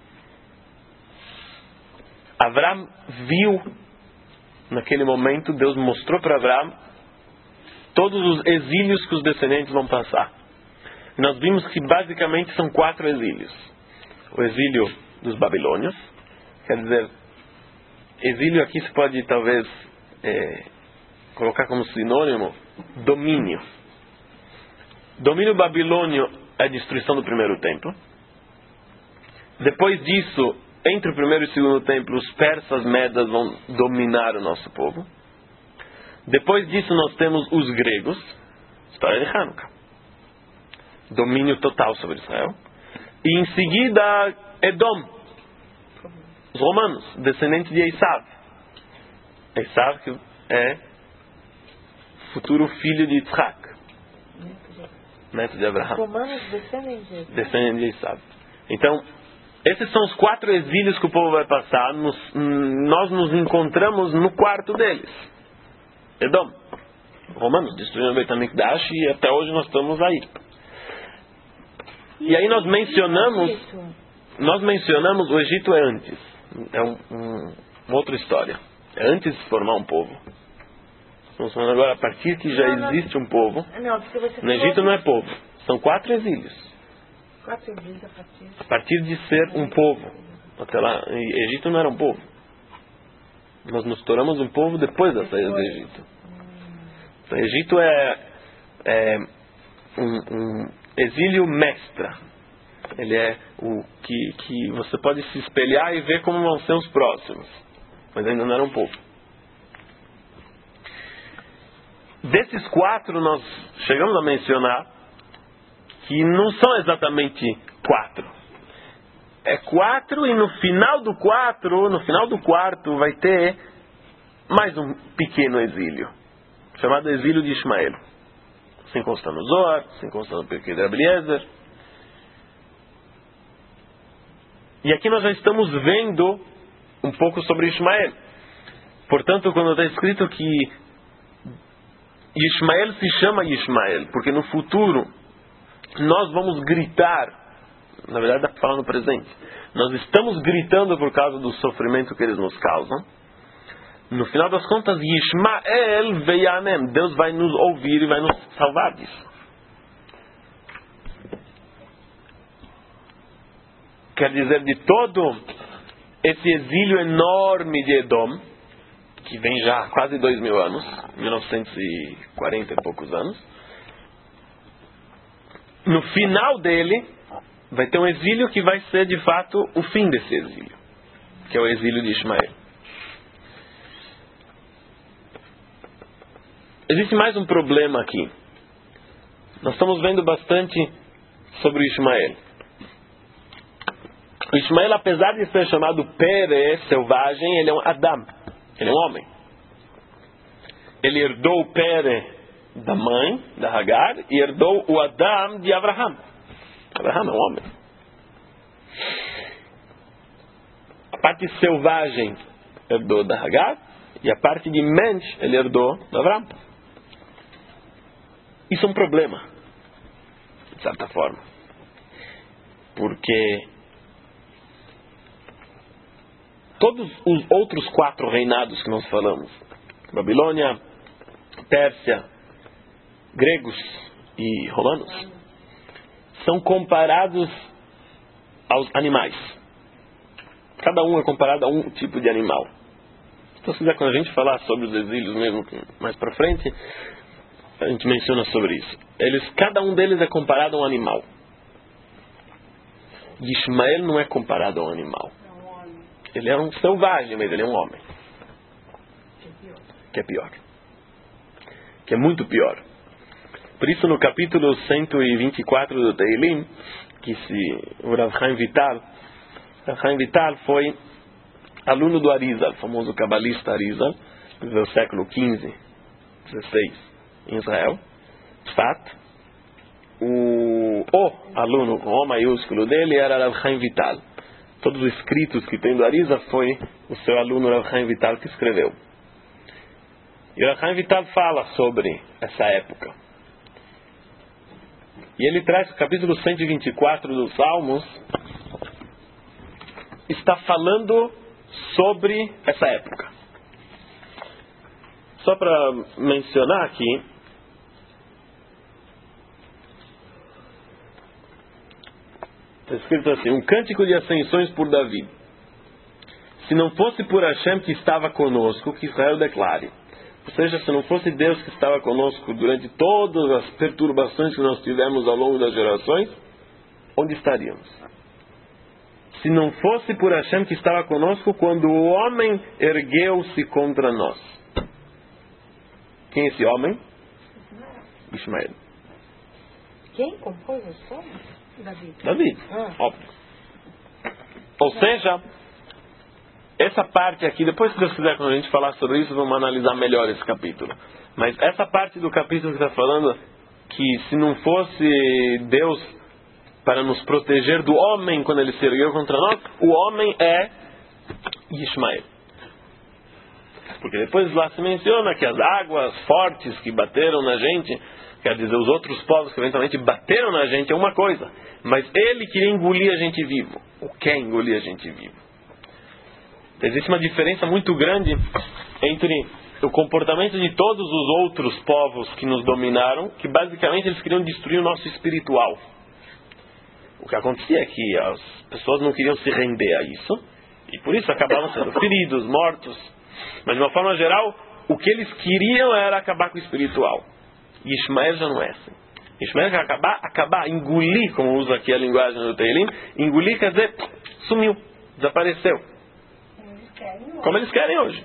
Avram viu, naquele momento, Deus mostrou para Avram todos os exílios que os descendentes vão passar. E nós vimos que basicamente são quatro exílios. O exílio dos babilônios, quer dizer, exílio aqui se pode talvez é, colocar como sinônimo domínio. Domínio babilônio é a destruição do primeiro templo. Depois disso, entre o primeiro e o segundo templo, os persas medas vão dominar o nosso povo. Depois disso nós temos os gregos, história de Hanukkah, domínio total sobre Israel. E em seguida Edom, os romanos, descendentes de Esav. Esav que é futuro filho de Yitzhak, neto de Abraão. Romanos descendem de Esaú. Descendem de Esaú. Então, esses são os quatro exílios que o povo vai passar. Nos, nós nos encontramos no quarto deles. Edom. Romanos destruíram o Beit HaMikdash e até hoje nós estamos aí. E aí nós mencionamos, nós mencionamos o Egito é antes. É um, um, uma outra história. É antes de se formar um povo. Estamos falando agora a partir que já não, existe um povo. Não, porque você no Egito não é povo. São quatro exílios. Quatro exílios a partir. A partir de ser um povo. Até lá, Egito não era um povo. Nós nos tornamos um povo depois da saída do Egito. Então, Egito é, é um, um exílio mestra. Ele é o que, que você pode se espelhar e ver como vão ser os próximos. Mas ainda não era um povo. Desses quatro, nós chegamos a mencionar que não são exatamente quatro. É quatro e no final do quatro, no final do quarto, vai ter mais um pequeno exílio, chamado exílio de Ismael. Se consta no Zohar, se consta no Pirkei de Rabbi Eliezer. E aqui nós já estamos vendo um pouco sobre Ismael. Portanto, quando está escrito que Ismael se chama Ismael, porque no futuro nós vamos gritar, na verdade está falando no presente, nós estamos gritando por causa do sofrimento que eles nos causam. No final das contas, Ismael veyanem, Deus vai nos ouvir e vai nos salvar disso. Quer dizer, de todo esse exílio enorme de Edom, que vem já há quase dois mil anos, mil novecentos e quarenta e poucos anos, no final dele vai ter um exílio que vai ser de fato o fim desse exílio, que é o exílio de Ismael. Existe mais um problema aqui. Nós estamos vendo bastante sobre Ismael. O Ismael, apesar de ser chamado Pere, selvagem, ele é um Adam. Ele é um homem. Ele herdou o Pere da mãe, da Hagar, e herdou o Adam de Abraham. Abraham é um homem. A parte selvagem herdou da Hagar, e a parte de Mensch ele herdou da Abraham. Isso é um problema, de certa forma. Porque todos os outros quatro reinados que nós falamos, Babilônia, Pérsia, gregos e romanos, são comparados aos animais. Cada um é comparado a um tipo de animal. Então, se quiser, quando a gente falar sobre os exílios mesmo mais para frente, a gente menciona sobre isso. Eles, cada um deles é comparado a um animal. Ismael não é comparado a um animal. Ele é um selvagem, mas ele é um homem. Que é pior. Que é muito pior. Por isso, no capítulo cento e vinte e quatro do Teilim, que se, o Rav Chaim Vital, Rav Chaim Vital foi aluno do Arizal, famoso cabalista Arizal, do século quinze, dezesseis, em Israel. De fato, o, o aluno com O maiúsculo dele era Rav Chaim Vital. Todos os escritos que tem do Arizal foi o seu aluno Rav Chaim Vital que escreveu. E o Rav Chaim Vital fala sobre essa época. E ele traz o capítulo cento e vinte e quatro dos Salmos, está falando sobre essa época. Só para mencionar aqui, está escrito assim: um cântico de ascensões por Davi. Se não fosse por Hashem que estava conosco, que Israel declare. Ou seja, se não fosse Deus que estava conosco durante todas as perturbações que nós tivemos ao longo das gerações, onde estaríamos? Se não fosse por Hashem que estava conosco quando o homem ergueu-se contra nós. Quem é esse homem? Ismael. Quem compôs os salmos? Davi. Davi, Ah. óbvio. Ou seja, essa parte aqui, depois se Deus quiser, quando a gente falar sobre isso, vamos analisar melhor esse capítulo. Mas essa parte do capítulo que está falando que se não fosse Deus para nos proteger do homem quando ele se ergueu contra nós, o homem é Ismael. Porque depois lá se menciona que as águas fortes que bateram na gente, quer dizer, os outros povos que eventualmente bateram na gente é uma coisa, mas ele queria engolir a gente vivo. O que é engolir a gente vivo? Existe uma diferença muito grande entre o comportamento de todos os outros povos que nos dominaram, que basicamente eles queriam destruir o nosso espiritual. O que acontecia é que as pessoas não queriam se render a isso, e por isso acabavam sendo feridos, mortos. Mas de uma forma geral, o que eles queriam era acabar com o espiritual. E Ismael já não é assim. Ismael quer acabar, acabar, engolir, como usa aqui a linguagem do Teilim. Engolir quer dizer, sumiu, desapareceu. Como eles querem hoje.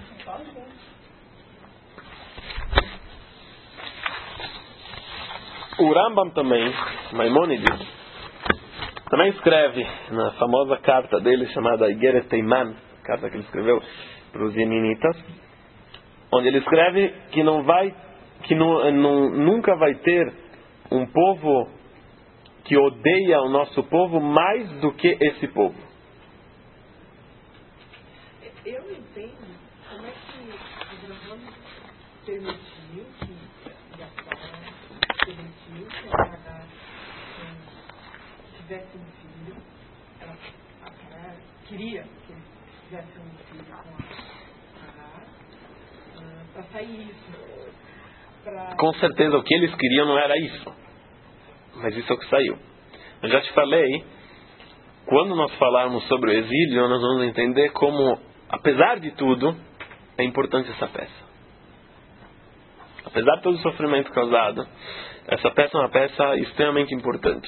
O Rambam também, Maimônides, também escreve na famosa carta dele chamada Igeret Teiman, carta que ele escreveu para os Yemenitas, onde ele escreve que não vai, que não, não, nunca vai ter um povo que odeia o nosso povo mais do que esse povo. Eu entendo como é que Abraão permitiu que Jacó permitiu que a Agar tivesse um filho. Ela, ela queria que ele tivesse um filho com a Agar, uh, para sair isso. Pra... Com certeza o que eles queriam não era isso. Mas isso é o que saiu. Eu já te falei, quando nós falarmos sobre o exílio, nós vamos entender como, apesar de tudo, é importante essa peça. Apesar de todo o sofrimento causado, essa peça é uma peça extremamente importante.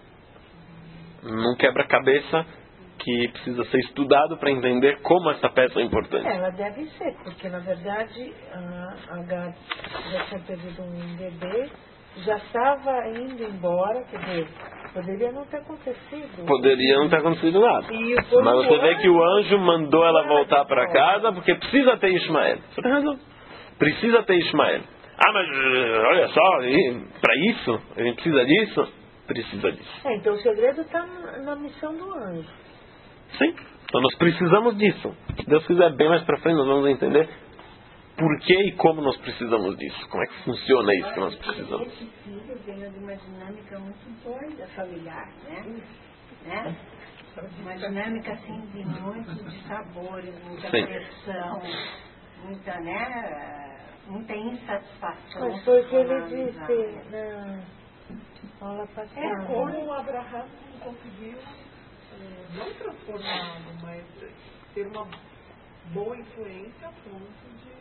Num quebra-cabeça que precisa ser estudado para entender como essa peça é importante. Ela deve ser, porque na verdade a Agar já tinha perdido um bebê, já estava indo embora, quer dizer, poderia não ter acontecido. Poderia não ter acontecido nada. Mas você vê que o anjo mandou ela voltar para casa porque precisa ter Ismael. Você tem razão. Precisa ter Ismael. Ah, mas olha só, para isso? A gente precisa disso? Precisa disso. É, então o segredo está na missão do anjo. Sim. Então nós precisamos disso. Se Deus quiser, bem mais para frente nós vamos entender por que e como nós precisamos disso. Como é que funciona isso que nós precisamos. Esse filho veio de uma dinâmica muito doida familiar, né? né? Uma dinâmica assim de muitos sabores, muita Sim. pressão, muita, né? Muita insatisfação. Mas foi o que ele disse na aula passada. É como o Abraham conseguiu, não transformá-lo, mas ter uma boa influência a ponto de...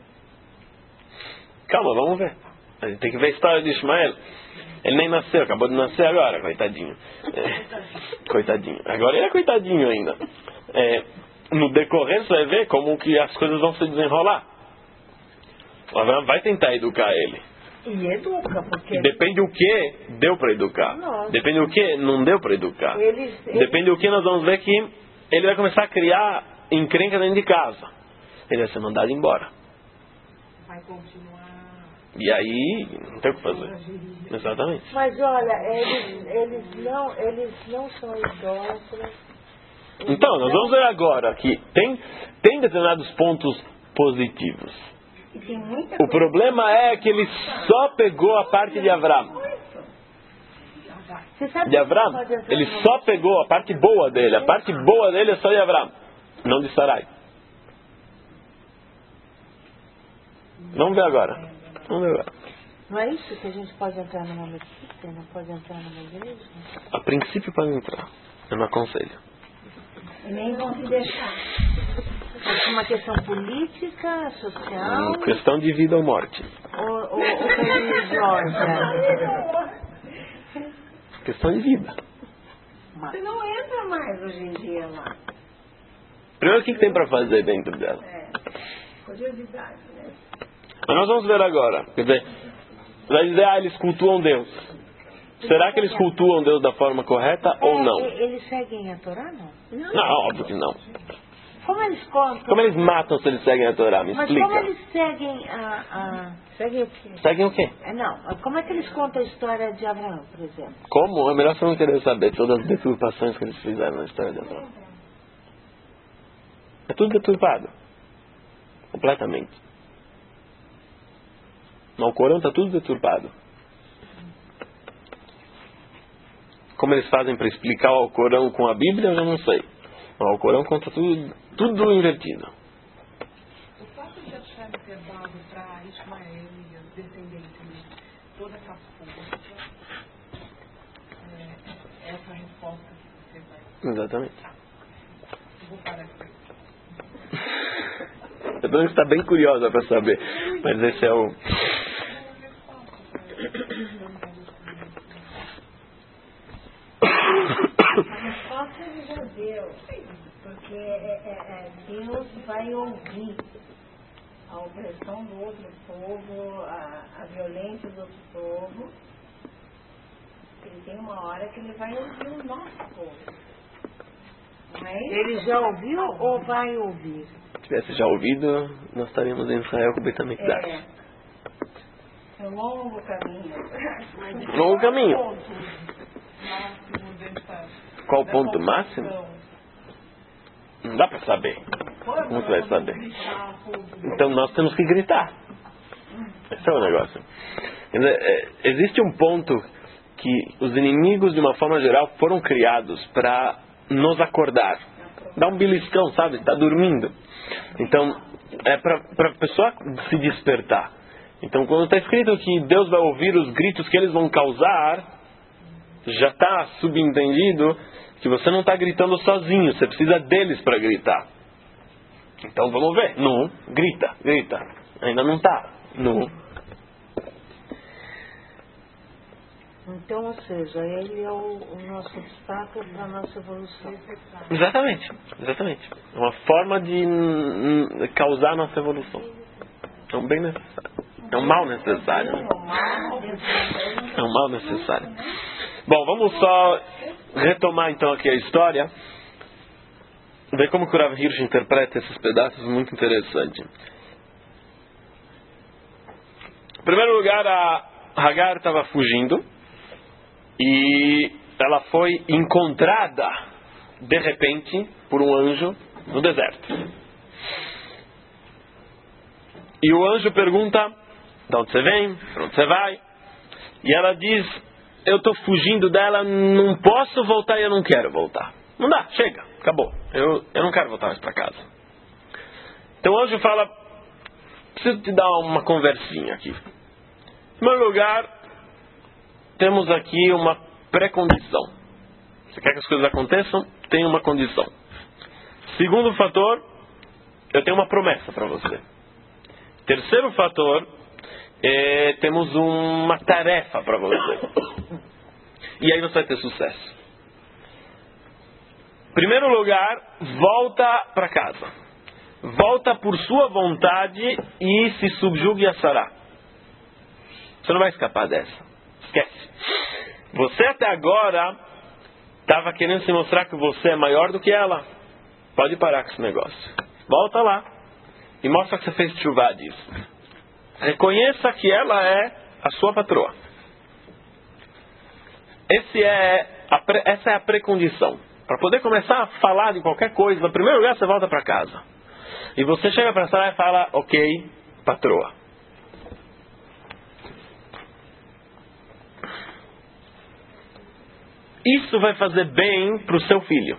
Calma, vamos ver. A gente tem que ver a história de Ismael. Ele nem nasceu, acabou de nascer agora, coitadinho. É, coitadinho. Agora ele é coitadinho ainda. É, no decorrer você vai ver como que as coisas vão se desenrolar. O Abraão vai tentar educar ele. E educa, porque... Depende o que deu para educar. Nossa. Depende o que não deu para educar. Eles, eles... Depende do que nós vamos ver que ele vai começar a criar encrenca dentro de casa. Ele vai ser mandado embora. Vai continuar... E aí, não tem o que fazer. Exatamente. Mas olha, eles, eles, não, eles não são idólatras. Então, nós vamos ver agora que tem, tem determinados pontos positivos. E tem muita O coisa. problema é que ele só pegou a parte de Avram. Você sabe De que Avram, pode entrar ele numa- só pegou a parte boa dele. A parte boa dele é só de Avram, não de Sarai. Vamos ver agora. Vamos ver agora. Não é isso que a gente pode entrar numa mesquita, não pode entrar numa igreja? A princípio pode entrar. Eu não aconselho. E nem vão se deixar. É uma questão política, social Hum, questão de vida ou morte. ou, ou, ou religiosa? Questão de vida. Você não entra mais hoje em dia lá. Primeiro, o que que tem para fazer dentro dela? É. Curiosidade, né? Mas nós vamos ver agora. Quer dizer, você vai dizer, ah, eles cultuam Deus. Será que eles cultuam Deus da forma correta ou não? É, eles seguem a Torá, não? Não, óbvio que não. como eles contam? Como eles matam se eles seguem a Torá? Me Mas explica. como eles seguem a... a... Segue o quê? Seguem o quê? É, não, como é que eles contam a história de Abraão, por exemplo? Como? É melhor você não querer saber todas as deturpações que eles fizeram na história de Abraão. É tudo deturpado. Completamente. No Corão está tudo deturpado. Como eles fazem para explicar o Corão com a Bíblia, eu já não sei. O Corão conta tudo, tudo invertido. O fato de Hashem ter dado para Ismael e as descendentes toda essa força, é, essa resposta que você vai... Exatamente. Eu vou parar aqui. Eu tô está bem curiosa para saber. Mas esse é o... A resposta ele já deu, porque é, é, é, Deus vai ouvir a opressão do outro povo, a, a violência do outro povo. Ele tem uma hora que ele vai ouvir o nosso povo. Não é isso? Ele já ouviu ou vai ouvir? Se tivesse já ouvido, nós estaríamos em Israel completamente É, dados. é um longo caminho. Longo caminho. Máximo dessa... Qual o ponto máximo? Não dá para saber. Como você vai saber? Então nós temos que gritar. Esse é o negócio. Existe um ponto que os inimigos, de uma forma geral, foram criados para nos acordar. Dá um beliscão, sabe? Está dormindo. Então, é para a pessoa se despertar. Então, quando está escrito que Deus vai ouvir os gritos que eles vão causar, já está subentendido que você não está gritando sozinho, você precisa deles para gritar. Então vamos ver. Nu, grita, grita. Ainda não está. Nu. Então, ou seja, ele é o, o nosso obstáculo para a nossa evolução. Exatamente, exatamente. É uma forma de hum, causar a nossa evolução. É um bem necessário. É um mal necessário. É um mal necessário. Bom, vamos só retomar então aqui a história. Ver como que o Rav Hirsch interpreta esses pedaços, muito interessante. Em primeiro lugar, a Hagar estava fugindo e ela foi encontrada de repente por um anjo no deserto. E o anjo pergunta: de onde você vem? Para onde você vai? E ela diz: eu estou fugindo dela, não posso voltar e eu não quero voltar. Não dá, chega, acabou. Eu, eu não quero voltar mais para casa. Então o anjo fala: preciso te dar uma conversinha aqui. Em primeiro lugar, temos aqui uma pré-condição. Você quer que as coisas aconteçam? Tem uma condição. Segundo fator, eu tenho uma promessa para você. Terceiro fator, é, temos uma tarefa para você. E aí você vai ter sucesso. Primeiro lugar, volta para casa. Volta por sua vontade e se subjugue a Sará. Você não vai escapar dessa. Esquece. Você até agora estava querendo se mostrar que você é maior do que ela. Pode parar com esse negócio. Volta lá e mostra que você fez chuvá disso. Reconheça que ela é a sua patroa. Esse é a pre, essa é a precondição. Para poder começar a falar de qualquer coisa, no primeiro lugar você volta para casa. E você chega para Sará e fala: ok, patroa. Isso vai fazer bem para o seu filho.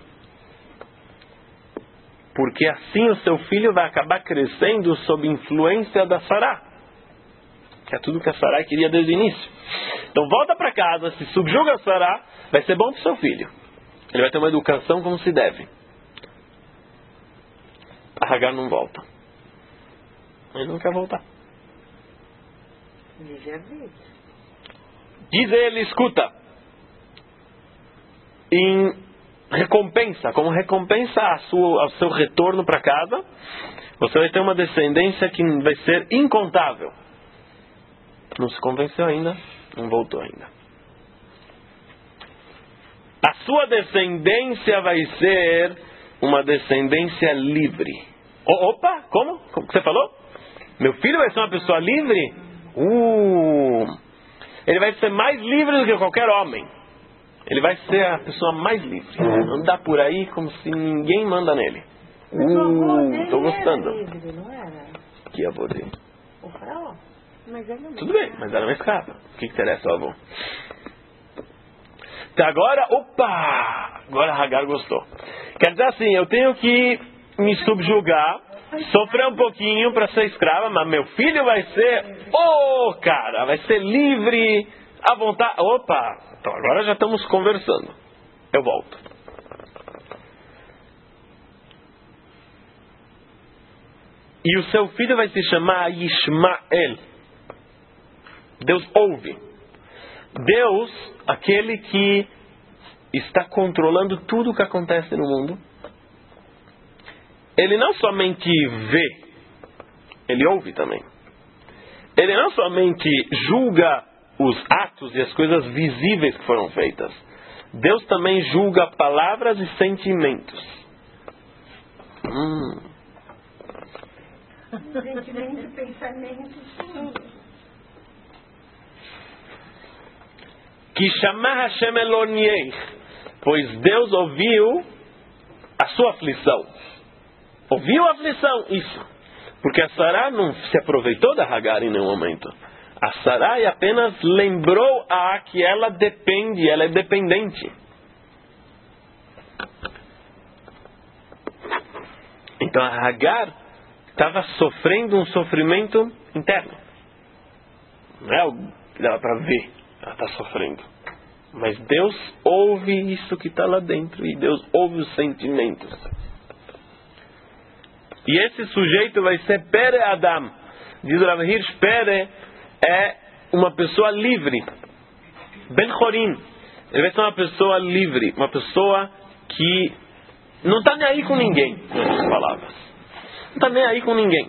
Porque assim o seu filho vai acabar crescendo sob influência da Sará. Que é tudo que a Sará queria desde o início. Então volta para casa, se subjuga a Sará, vai ser bom para o seu filho. Ele vai ter uma educação como se deve. A Hagar não volta. Ele não quer voltar. Diz ele: escuta, em recompensa, como recompensa a sua, ao seu retorno para casa, você vai ter uma descendência que vai ser incontável. Não se convenceu ainda, não voltou ainda. A sua descendência vai ser uma descendência livre. Oh, opa, como? Como que você falou? Meu filho vai ser uma pessoa livre? Uh, ele vai ser mais livre do que qualquer homem. Ele vai ser a pessoa mais livre. Andar por aí como se ninguém manda nele. Uh, tô gostando. Livre, não era? Que avô dele? O faraó. Mas ele não. Tudo bem, mas era uma escrava. O que, que interessa o avô? Então agora, opa! Agora Hagar gostou. Quer dizer assim, eu tenho que me subjugar, sofrer um pouquinho para ser escrava, mas meu filho vai ser, oh cara, vai ser livre, à vontade. Opa! Então agora já estamos conversando. Eu volto. E o seu filho vai se chamar Ismael. Deus ouve. Deus, aquele que está controlando tudo o que acontece no mundo, ele não somente vê, ele ouve também. Ele não somente julga os atos e as coisas visíveis que foram feitas. Deus também julga palavras e sentimentos. Hum. Sentimentos e pensamentos, tudo. Que chamar Hashem Eloniei, pois Deus ouviu a sua aflição. Ouviu a aflição, isso. Porque a Sarai não se aproveitou da Hagar em nenhum momento. A Sarai apenas lembrou a que ela depende, ela é dependente. Então a Hagar estava sofrendo um sofrimento interno. Não é algo que dava para ver. Ela está sofrendo. Mas Deus ouve isso que está lá dentro. E Deus ouve os sentimentos. E esse sujeito vai ser Pere Adam. Diz o Rav Hirsch, Pere é uma pessoa livre. Ben Chorim. Ele vai ser uma pessoa livre. Uma pessoa que não está nem aí com ninguém. Com essas palavras. Não está nem aí com ninguém.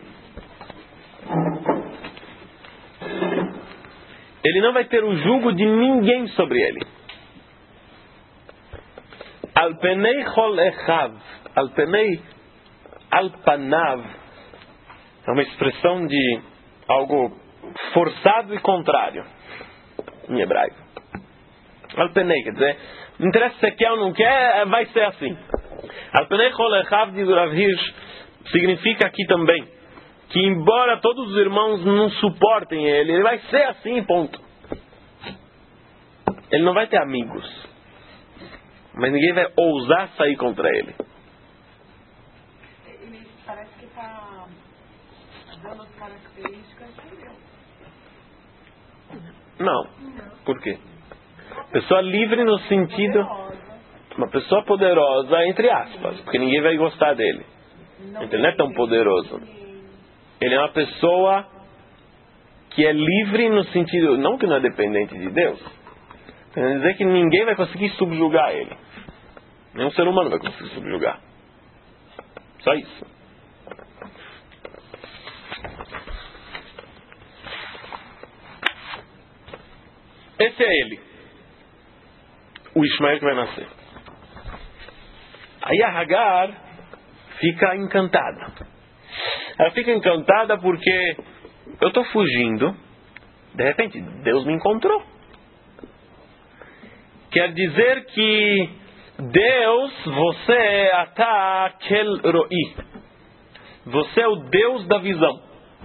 Ele não vai ter o jugo de ninguém sobre ele. Alpenei chol echav. Alpenei alpanav. É uma expressão de algo forçado e contrário. Em hebraico. Alpenei, quer dizer, não interessa se você quer ou não quer, vai ser assim. Alpenei chol echav, diz o Rav Hirsch, significa aqui também que embora todos os irmãos não suportem ele, ele vai ser assim, ponto. Ele não vai ter amigos. Mas ninguém vai ousar sair contra ele. Ele parece que está dando as características de Deus. Não. Por quê? Pessoa livre no sentido... Uma pessoa poderosa, entre aspas. Porque ninguém vai gostar dele. Ele não é tão poderoso. Ele é uma pessoa que é livre no sentido... Não que não é dependente de Deus. Quer dizer que ninguém vai conseguir subjugar ele. Nenhum ser humano vai conseguir subjugar. Só isso. Esse é ele. O Ismael que vai nascer. Aí a Hagar fica encantada. Ela fica encantada porque eu estou fugindo. De repente, Deus me encontrou. Quer dizer que Deus, você é Ata Kel Roi. Você é o Deus da visão.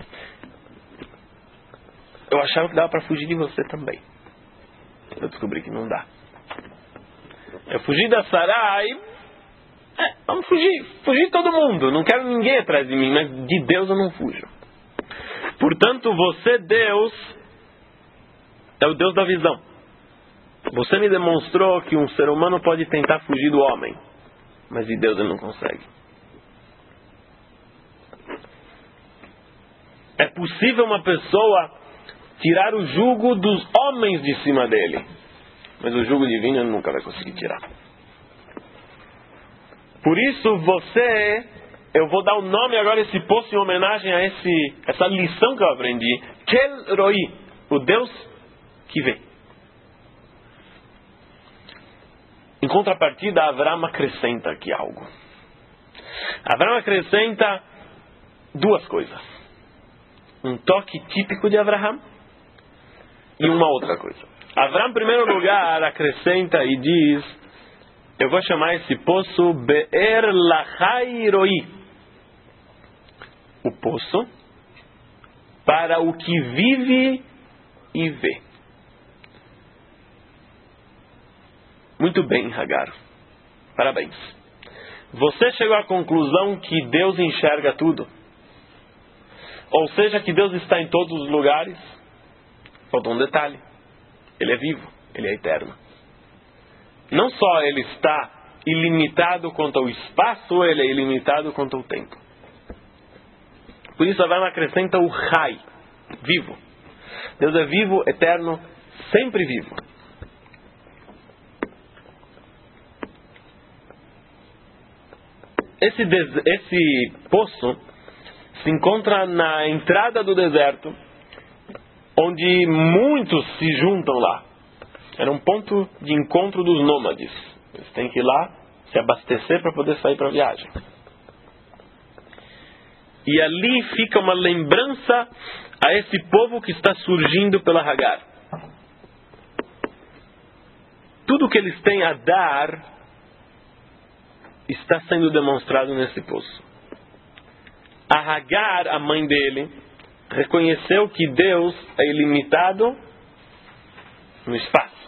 Eu achava que dava para fugir de você também. Eu descobri que não dá. Eu fugi da Sarai. É, vamos fugir. Fugir de todo mundo. Não quero ninguém atrás de mim, mas de Deus eu não fujo. Portanto, você, Deus, é o Deus da visão. Você me demonstrou que um ser humano pode tentar fugir do homem, mas de Deus ele não consegue. É possível uma pessoa tirar o jugo dos homens de cima dele, mas o jugo divino ele nunca vai conseguir tirar. Por isso você, eu vou dar o nome agora esse post em homenagem a esse, essa lição que eu aprendi. Kel Roi, o Deus que vê. Em contrapartida, Avram acrescenta aqui algo. Avram acrescenta duas coisas. Um toque típico de Abraham e uma outra coisa. Avram, em primeiro lugar, acrescenta e diz: eu vou chamar esse poço Be'er Lahai Roi, o poço para o que vive e vê. Muito bem, Hagar. Parabéns. Você chegou à conclusão que Deus enxerga tudo. Ou seja, que Deus está em todos os lugares. Falta um detalhe. Ele é vivo. Ele é eterno. Não só Ele está ilimitado quanto ao espaço, Ele é ilimitado quanto ao tempo. Por isso, Avram acrescenta o Rai, vivo. Deus é vivo, eterno, sempre vivo. Esse, des- esse poço se encontra na entrada do deserto, onde muitos se juntam lá. Era um ponto de encontro dos nômades. Eles têm que ir lá se abastecer para poder sair para a viagem. E ali fica uma lembrança a esse povo que está surgindo pela Hagar. Tudo que eles têm a dar está sendo demonstrado nesse poço. A Hagar, a mãe dele, reconheceu que Deus é ilimitado no espaço.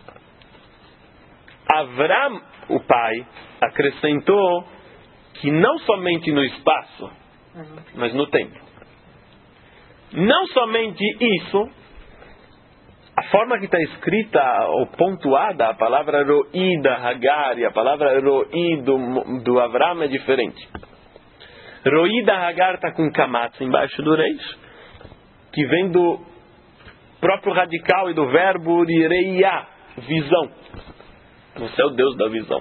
Avram, o pai, acrescentou que não somente no espaço, mas no tempo. Não somente isso, a forma que está escrita ou pontuada, a palavra Roi da Hagar e a palavra Roi do, do Avram é diferente. Roi da Hagar está com kamatz embaixo do reis, que vem do próprio radical e do verbo de reiá, visão. Você é o Deus da visão.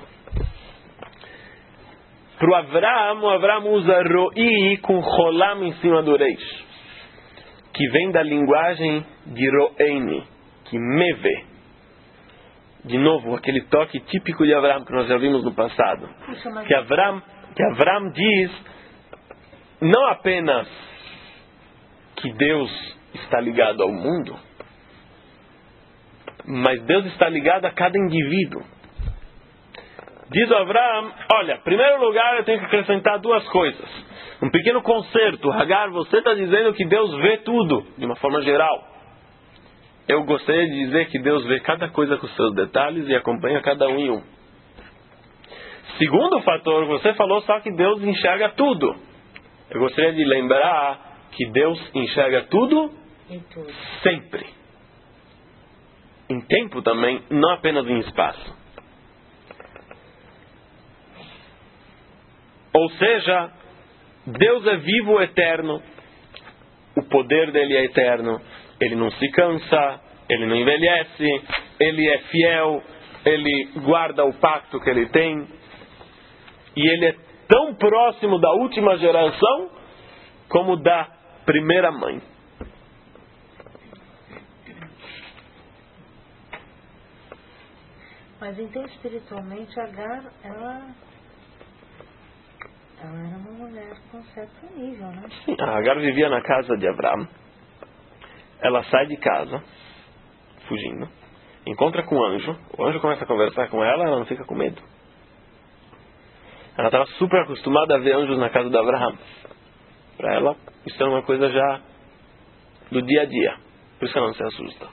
Para o Avram, o Avram usa Roi com rolam em cima do reis, que vem da linguagem de Roeni, que me vê. De novo, aquele toque típico de Avram que nós já vimos no passado. Que Avram, que Avram diz não apenas que Deus está ligado ao mundo, mas Deus está ligado a cada indivíduo. Diz o Avram: olha, em primeiro lugar eu tenho que acrescentar duas coisas. Um pequeno conserto. Hagar, você está dizendo que Deus vê tudo, de uma forma geral. Eu gostaria de dizer que Deus vê cada coisa com seus detalhes e acompanha cada um em um. Segundo fator, você falou só que Deus enxerga tudo. Eu gostaria de lembrar que Deus enxerga tudo, tudo. Sempre. Em tempo também, não apenas em espaço. Ou seja, Deus é vivo, eterno. O poder dele é eterno. Ele não se cansa, ele não envelhece, ele é fiel, ele guarda o pacto que ele tem. E ele é tão próximo da última geração como da primeira mãe. Mas então, espiritualmente, Agar, ela, ela era uma mulher com certo nível, né? Sim, a Agar vivia na casa de Avram. Ela sai de casa, fugindo, encontra com o anjo. O anjo começa a conversar com ela, ela não fica com medo. Ela estava super acostumada a ver anjos na casa de Abraham. Para ela, isso é uma coisa já do dia a dia. Por isso que ela não se assusta.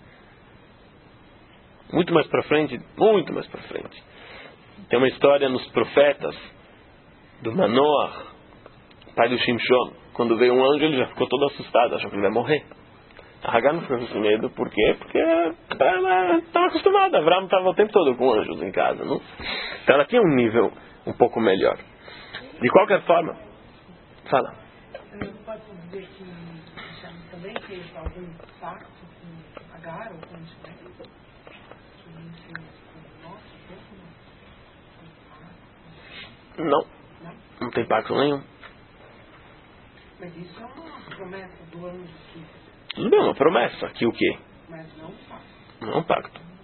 Muito mais para frente, muito mais para frente, tem uma história nos profetas do Manoah, pai do Shimshon. Quando veio um anjo, ele já ficou todo assustado, achou que ele vai morrer. A Hagar não ficou com medo. Por quê? Porque ela estava acostumada. Abraham estava o tempo todo com anjos em casa, não? Então ela tinha um nível um pouco melhor. De qualquer forma, fala. Pode dizer que também fez algum pacto com Agar ou com Ismael? Não, não tem pacto nenhum. Mas isso é uma promessa do anjo que... Não, uma promessa. Que o quê? Mas não um pacto. Não é um pacto.